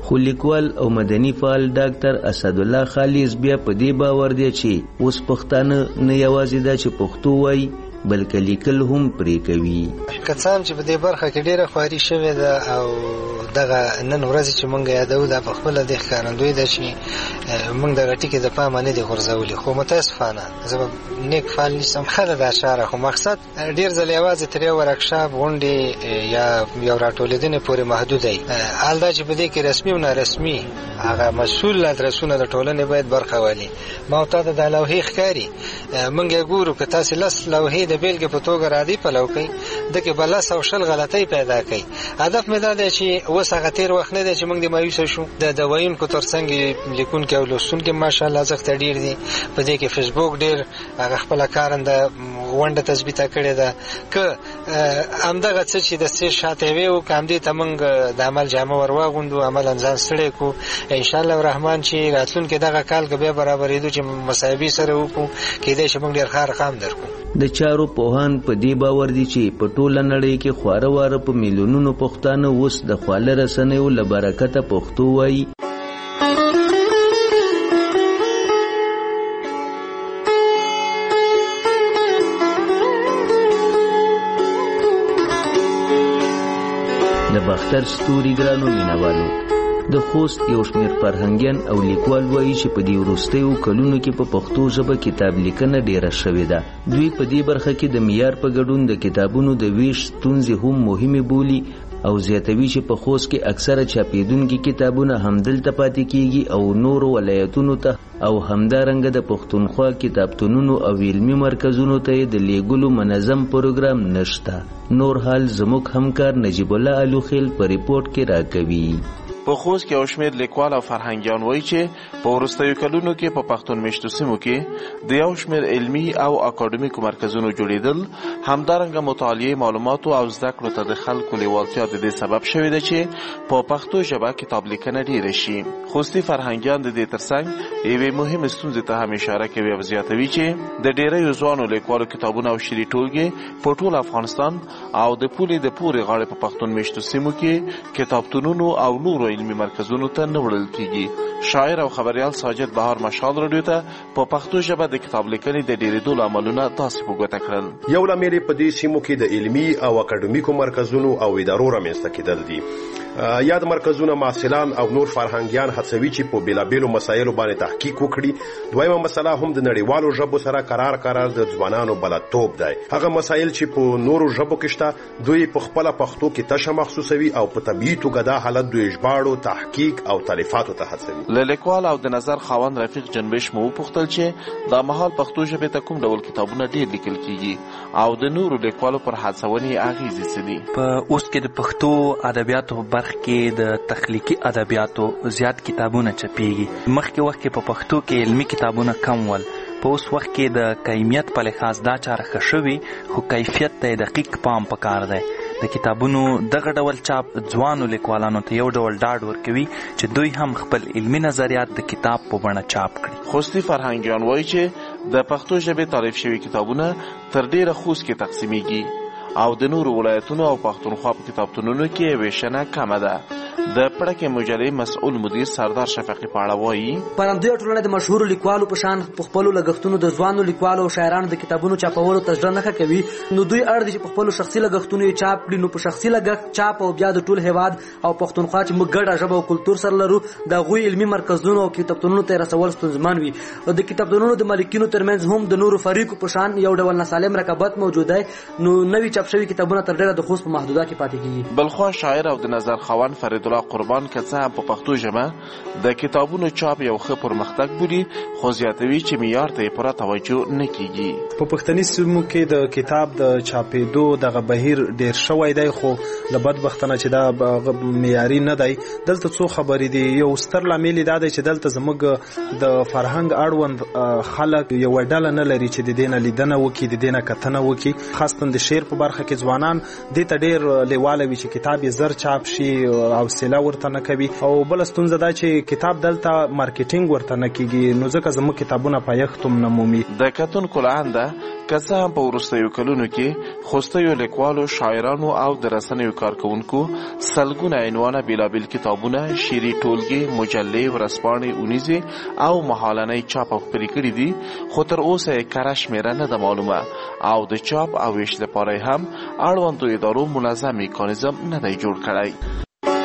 خو لیکوال او مدني فعال ډاکټر اسد الله خالص بیا په دې باور دی چې اوس پښتانه نه یوازې دا چې پښتو وایي بلکې لیکل هم پرې کوي. که څه هم چې په دې برخه کې ډېره خواري شوې ده او دغه نن ورځ چې مونږ یادو دا په خپله د ښکارندوی ده چې مونږ دغه ټکي د پامه نه دي غورځولي، خو متاسفانه زه به نیک فعال نیسم ښه ده دا چاره، خو مقصد ډېر ځله یوازې تر یو ورکشاپ غونډې یا یو راټولېدنې پورې محدود دی. حال دا چې په دې کې رسمي او نارسمي هغه مسؤل ادرسونه د ټولنې باید برخه والي. ما ته د لوحې ښکاري مونږ یې ګورو که تاسې لس لوحې د بیلګې په توګه رادي پلو کوي دغه بل 100 غلطۍ پیدا کوي. هدف مې دا دی چې اوس هغه تیر وخت نه دی چې موږ د مایوسه شو. د وایونکو ترڅنګ لیکونکي او لوستونکي ماشاءالله زغت ډیر دي. په دې کې فیسبوک ډیر هغه خپل کارنده ونده تثبیت کړی ده که همدغه څه چې د سې شاته وي او کوم دې ته موږ د عمل جامه ورواغوندو عمل انځان سره کو ان شاء الله الرحمن چې راتلونکي دغه کال کې به برابرېدو چې مصاحبي سره وکړو کېدای شي موږ ډیر ښه رقم درکو. د چارو پوهان په دې باور دي چې په ټوله نړۍ کې خواره واره په میلیونونو پښتانه اوس د خواله رسنیو له برکته پښتو وایي. د باختر ستوري ګرانو مینوالو، د خوست یو شمېر فرهنګیان او لیکوال وایي چې په دې وروستیو کلونو کې په پښتو ژبه کتاب لیکنه ډیره شوې ده. دوی په دې برخه کې د معیار په ګډون د کتابونو د ویش ستونزې هم مهمې بولي او زیاتوي چې په خوست کې اکثره چاپېدونکي کتابونه همدلته پاتې کیږي او نورو ولایتونو ته او همدارنګه د پښتونخوا کتابتونونو او علمي مرکزونو ته د لیږلو منظم پروګرام نشته. نور حال زموږ همکار نجیب الله الوخیل په ریپورت کې راکوي. په خوست کې یو شمېر لیکوال او فرهنګیان وایي چې په وروستیو کلونو کې په پښتون میشتو سیمو کې د یو شمېر علمي او اکاډمیکو مرکزونو جوړېدل همدارنګه مطالعې معلوماتو او زده کړو ته د خلکو لیوالتیا د دې سبب شوې ده چې په پښتو ژبه کتاب لیکنه ډېره شي. خوستي فرهنګیان د دې ترڅنګ یوې مهمې ستونزې ته هم اشاره کوي او زیاتوي چې د ډېریو ځوانو لیکوالو کتابونه او شعري ټولګې په ټول افغانستان او د پولې د پورې غاړې په پښتون میشتو سیمو کې کتابتونونو او نورو علمي مرکزونو ته نه وړل کیږي. شاعر او خبريال ساجد بهار مشال رادیو ته په پښتو ژبه د کتاب لیکنې د ډېرېدو عملونه تاسو په ګوته کړل. یو لامل په دې سیمو کې د علمي او اکاډمیکو مرکزونو او ادارو رامنځته کېدل دي. یاد مرکزونه محصلان او نور فرهنګیان هڅوي چې په بیلابیلو مسایلو باندې تحقیق وکړي. دویمه مسله هم د نړیوالو ژبو سره قرار د ځوانانو بلدتوب دی. هغه مسایل چې په نورو ژبو کې شته دوی په خپله پښتو کې تشه محسوسوي او په طبیعي توګه دا حالت دوی ژباړو تحقیق او تالیفاتو ته هڅوي. له لیکوال او د نظر خاوند رفیق جنبش مو وپوښتل چې دا مهال پښتو ژبې ته کوم ډول کتابونه ډېر لیکل کیږي او د نورو لیکوالو پر هڅونې اغیزې څه دي. په اوس کې د پښتو ادبیاتو برخه کې د تخلیقي ادبیاتو زیات کتابونه چاپیږي. مخکې وخت کې په پښتو کې علمي کتابونه کم ول، په اوس وخت کې د کیمیت په لحاظ دا چاره ښه شوې خو کیفیت ته دقیق پام پکار دی. د کتابونو دغه ډول چاپ ځوانو لیکوالانو ته یو ډول ډاډ ورکوي چې دوی هم خپل علمي نظریات د کتاب په بڼه چاپ کړي. خوستي فرهنګیان وایي چې د پښتو ژبې تعریف شوي کتابونه تر ډېره خوست کې تقسیمیږي او د نورو ولایتونو او پښتونخوا په کتابتونونو کې ویشنه کمه ده. د پړکې مجلې مسؤل مدیر سردار شفقي پاړه وایي په همدې ټولنه د مشهورو لیکوالو په شان په خپلو لګښتونو د ځوانو لیکوالو او شاعرانو د کتابونو چاپولو ته زړه نه کوي، نو دوی اړ دي چې په خپلو شخصي لګښتونو یې چاپ کړي. نو په شخصي لګښت چاپ او بیا د ټول هیواد او پښتونخوا چې موږ ګډه ژبه او کلتور سره لرو د هغوی علمي مرکزونو او کتابتونونو ته رسول ستونزمن وي. او د کتابتونونو د مالکینو ترمنځ هم د نورو فریقو په شان یو ډول ناسالم رقابت موجود دی. نو نوي چاپ شوي کتابونه تر ډېره د خوست په محدوده کې پاتې کیږي. بلخوا شاعر او د نظر خاوند فرید الله قربان که څه هم په پښتو ژبه د کتابونو چاپ یو ښه پرمختګ بولي خو زیاتوي چې معیار ته یې پوره توجه نه کیږي. په پښتني سیمو کې د کتاب د چاپېدو دغه بهیر ډېر شوی دی خو له بدبختانه چې دا معیاري نه دی. دلته څو خبرې دي. یو ستر لامل دا دی چې دلته زموږ د فرهنګ اړوند خلک یوه ډله نه لري چې د دې نه لیدنه وکړي، د دې نه کتنه وکړي. خاصتا د شعر په برخه کې ځوانان دې ته ډېر لیواله وي چې کتاب یې زر چاپ شي، حوصله ورته نه کوي. او بله ستونزه دا چې کتاب دلته مارکیټینګ ورته نه کیږي، نو ځکه زموږ کتابونه پایښت هم نه مومي. د کتونکو له انده که څه هم په وروستیو کلونو کې خوستیو لیکوالو، شاعرانو او د رسنیو کارکونکو سلګونه عنوانه بېلابېل کتابونه، شعري ټولګې، مجلې، ورځپاڼې، اونیزې او مهالنۍ چاپ او خپرې کړي دي، خو تر اوسه یې کره شمېره نه ده معلومه او د چاپ او ویش لپاره هم اړوندو ادارو منظم میکانیزم نه دی جوړ کړی.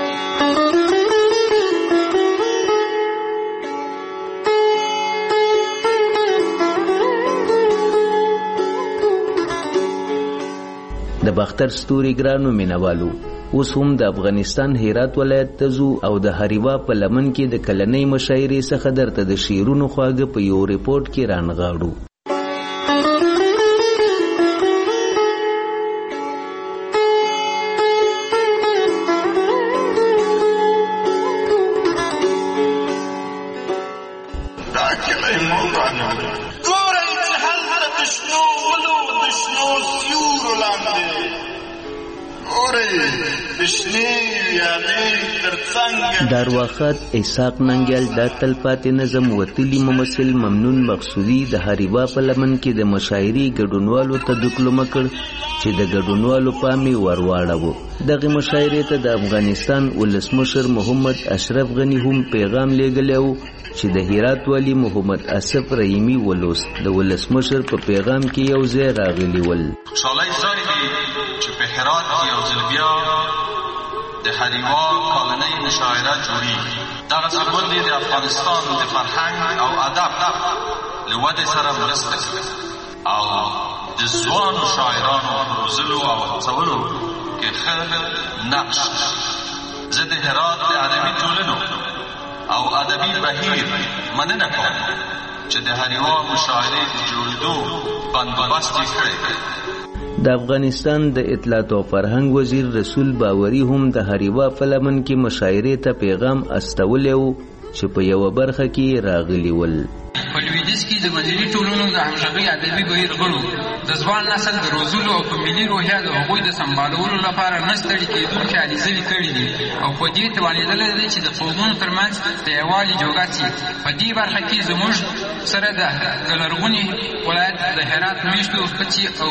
د باختر ستوري ګرانو مینوالو، اوس هم د افغانستان هرات ولایت ته ځو او د هریوا په لمن کې د کلنۍ مشاعرې څخه درته د شعرونو خواږه په یو ریپورټ کې رانغاړو. دارواخات اسحاق ننګیال د تلپاتې نظم وتلی ممثل ممنون مقصودی د هریوا په لمن کې د مشاعرې ګډونوالو ته دکلمه کړ چې د ګډونوالو پام یې ورواړاوه. دغه مشاعرې ته د افغانستان ولسمشر محمد اشرف غني هم پیغام لیږلی و چې د هرات والی محمد اسف رحیمي ولوست. د ولسمشر په پیغام کې یو ځای راغلی ول. خوشحالۍ ځای دی چې په هرات کې یو ځل بیا د هریوا کلنۍ مشاعره جوړیږي. دغه سمبول دی د افغانستان د فرهنګ او ادب له ودې سره مرسته کوي او د ځوانو شاعرانو په روزلو او هڅولو کې ښه نقش. زه د هرات د ادبي ټولنو او ادبي بهیر مننه کوم چې د هریوا مشاعرې د جوړېدو بندوبست یې کړی. د افغانستان د اطلاعات او فرهنګ وزیر رسول باوري هم د هریوا په لمن کې مشاعرې ته پیغام استولی و چې په یوه برخه کې راغلی ول. په لویدیځ کې د مدني ټولنو د همغږۍ ادبي بهیر غړو د ځوان نسل د روزلو او په ملي روحیه د هغوی د سمبالولو لپاره نه ستړي کېدونکې هلې ځلې کړي دي او په دې توانېدلی دی چې د قومونو ترمنځ د یووالي جوګه شي. په دې برخه کې زموږ سره د لرغوني ولایت د هرات میشتو هڅې او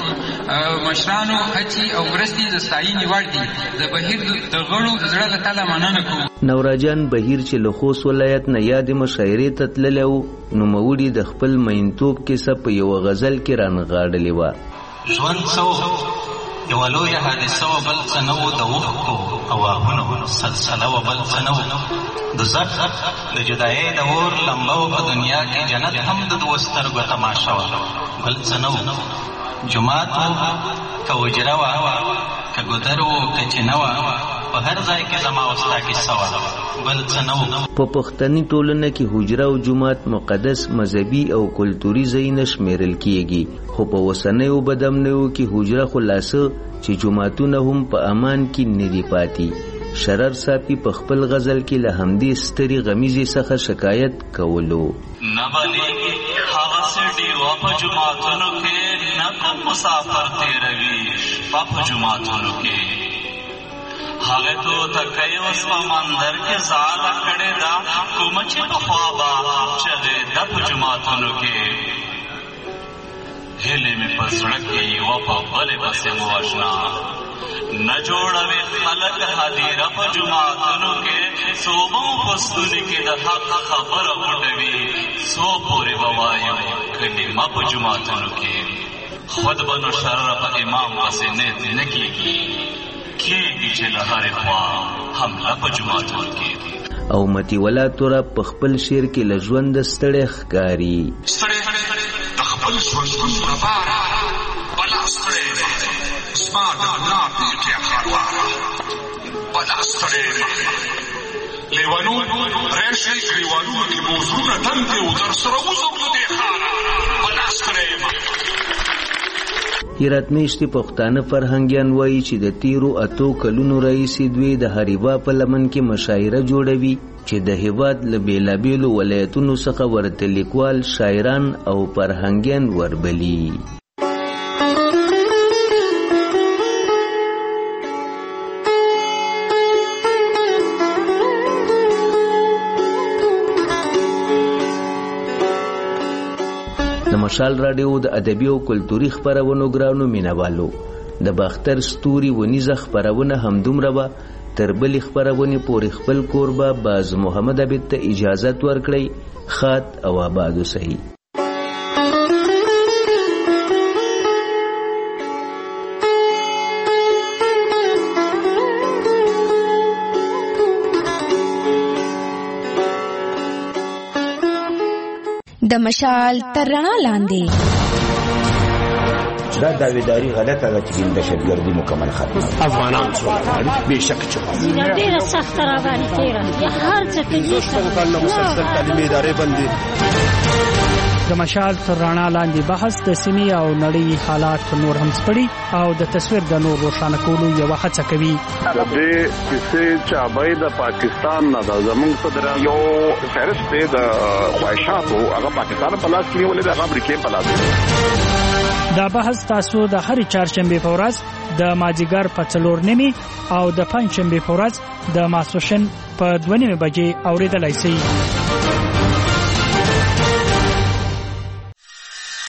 مشرانو هڅې او مرستې د ستاینې وړ دي. د بهیر د غړو د زړه له تله مننه کوو. نوراجان بهیر چې له خوست ولایت نه یادې مشاعرې ته تللی و، نوموړي د خپل مینتوب کیسه په یوه غزل کې رانغاړلې وه. ژوند څه یوه لویه حادثه وه، بل څه نه و د اوښکو او آهونو سلسله وه، بل څه نه و دوزخ د جدایۍ د اور لمبه و. په دنیا کې جنت هم د دوو سترګو تماشه وه، بل څه نه و. جومات و که حجره وه، که ګودر و که چینه وه، په هر ځای کې زما وستا کیسه وه، بل څه نه و. په پښتني ټولنه کې حجره او جومات مقدس مذهبي او کلتوري ځایونه شمیرل کیږي، خو په اوسنیو بدمنیو کې حجره خلاصه چې جوماتونه هم په امان کې نه دي پاتې. شرر صافي په خپل غزل کې له همدې سترې غمیزې څخه شکایت کولو. نه بلیږي هغسې ډیوه په جوماتونو کې، نه کوم مسافر تېروي شپه په جوماتونو کې. هغه تو تکۍ اوس په مندر کې ځاله کړې ده، کومه چې پخوا به چغېده په جوماتونو کې. هیلې مې په زړه کې یوه په بلې پسې مو وژنه، نه جوړوي خلک هدیره په جوماتونو کې. څو به مو په ستوني کې د حق خبره غوټوي، څو پورې به وایو کلمه په جوماتونو کې. خود به نو شرره په امام پسې نیت نه کېږي، کېږي چې له هرې خوا حمله په جوماتونو کې. او متی ولا توره په خپل شعر کې له ژونده ستړی ښکاري. ستړی د خپل ژوندون لپاره بلا ستړی زما د الله پیټې خرواره، بلا ستړی لیوانو راشئ لیوانونو کې موزونه تندې و در سره وځو د دې ښاره، بلا ستړی. هرات میشتي پښتانه فرهنګیان وایي چې د تیرو 8 کلونو راهیسې دوی د هریوا په لمن کې مشاعره جوړوي چې د هیواد له بیلابیلو ولایتونو څخه ورته لیکوال، شاعران او فرهنګیان وربلي. د مشال رادیو د ادبي او کلتوري خبرونو ګرانو مینوالو د باختر ستوري ونیزه خبرونه همدومره به تر بلې خبرونې پورې خپل کوربه باز محمد عبید ته اجازت ورکړئ. خات او آباد اوسئ. د مشال تر رڼا لاندې دا داویداری غلطه ده چې دهشتګردي مکمل ختمه. افغانان سوله غواړي بېشک چې ډېره سخته راباندې تېره هر څه کوي. مسلسل تعلیمي ادارې بندي. د مشال تر رڼا لاندې بحث د سیمې او نړۍ حالات نور هم سپړي او د تصویر د نور روښانه کولو یوه هڅه کوي. د دې کیسې چابۍ د پاکستان نه ده. زموږ صدر یو فهرست دی د خواهشاتو، هغه پاکستان په لاس کې نیولې ده، هغه امریکې په لاس کې. دا بحث تاسو د هرې چهارشنبې په ورځ د مازدیګر په 4:30 او د پنجشنبې په ورځ د ماسپښین په 2:30 بجې اورېدلای شئ.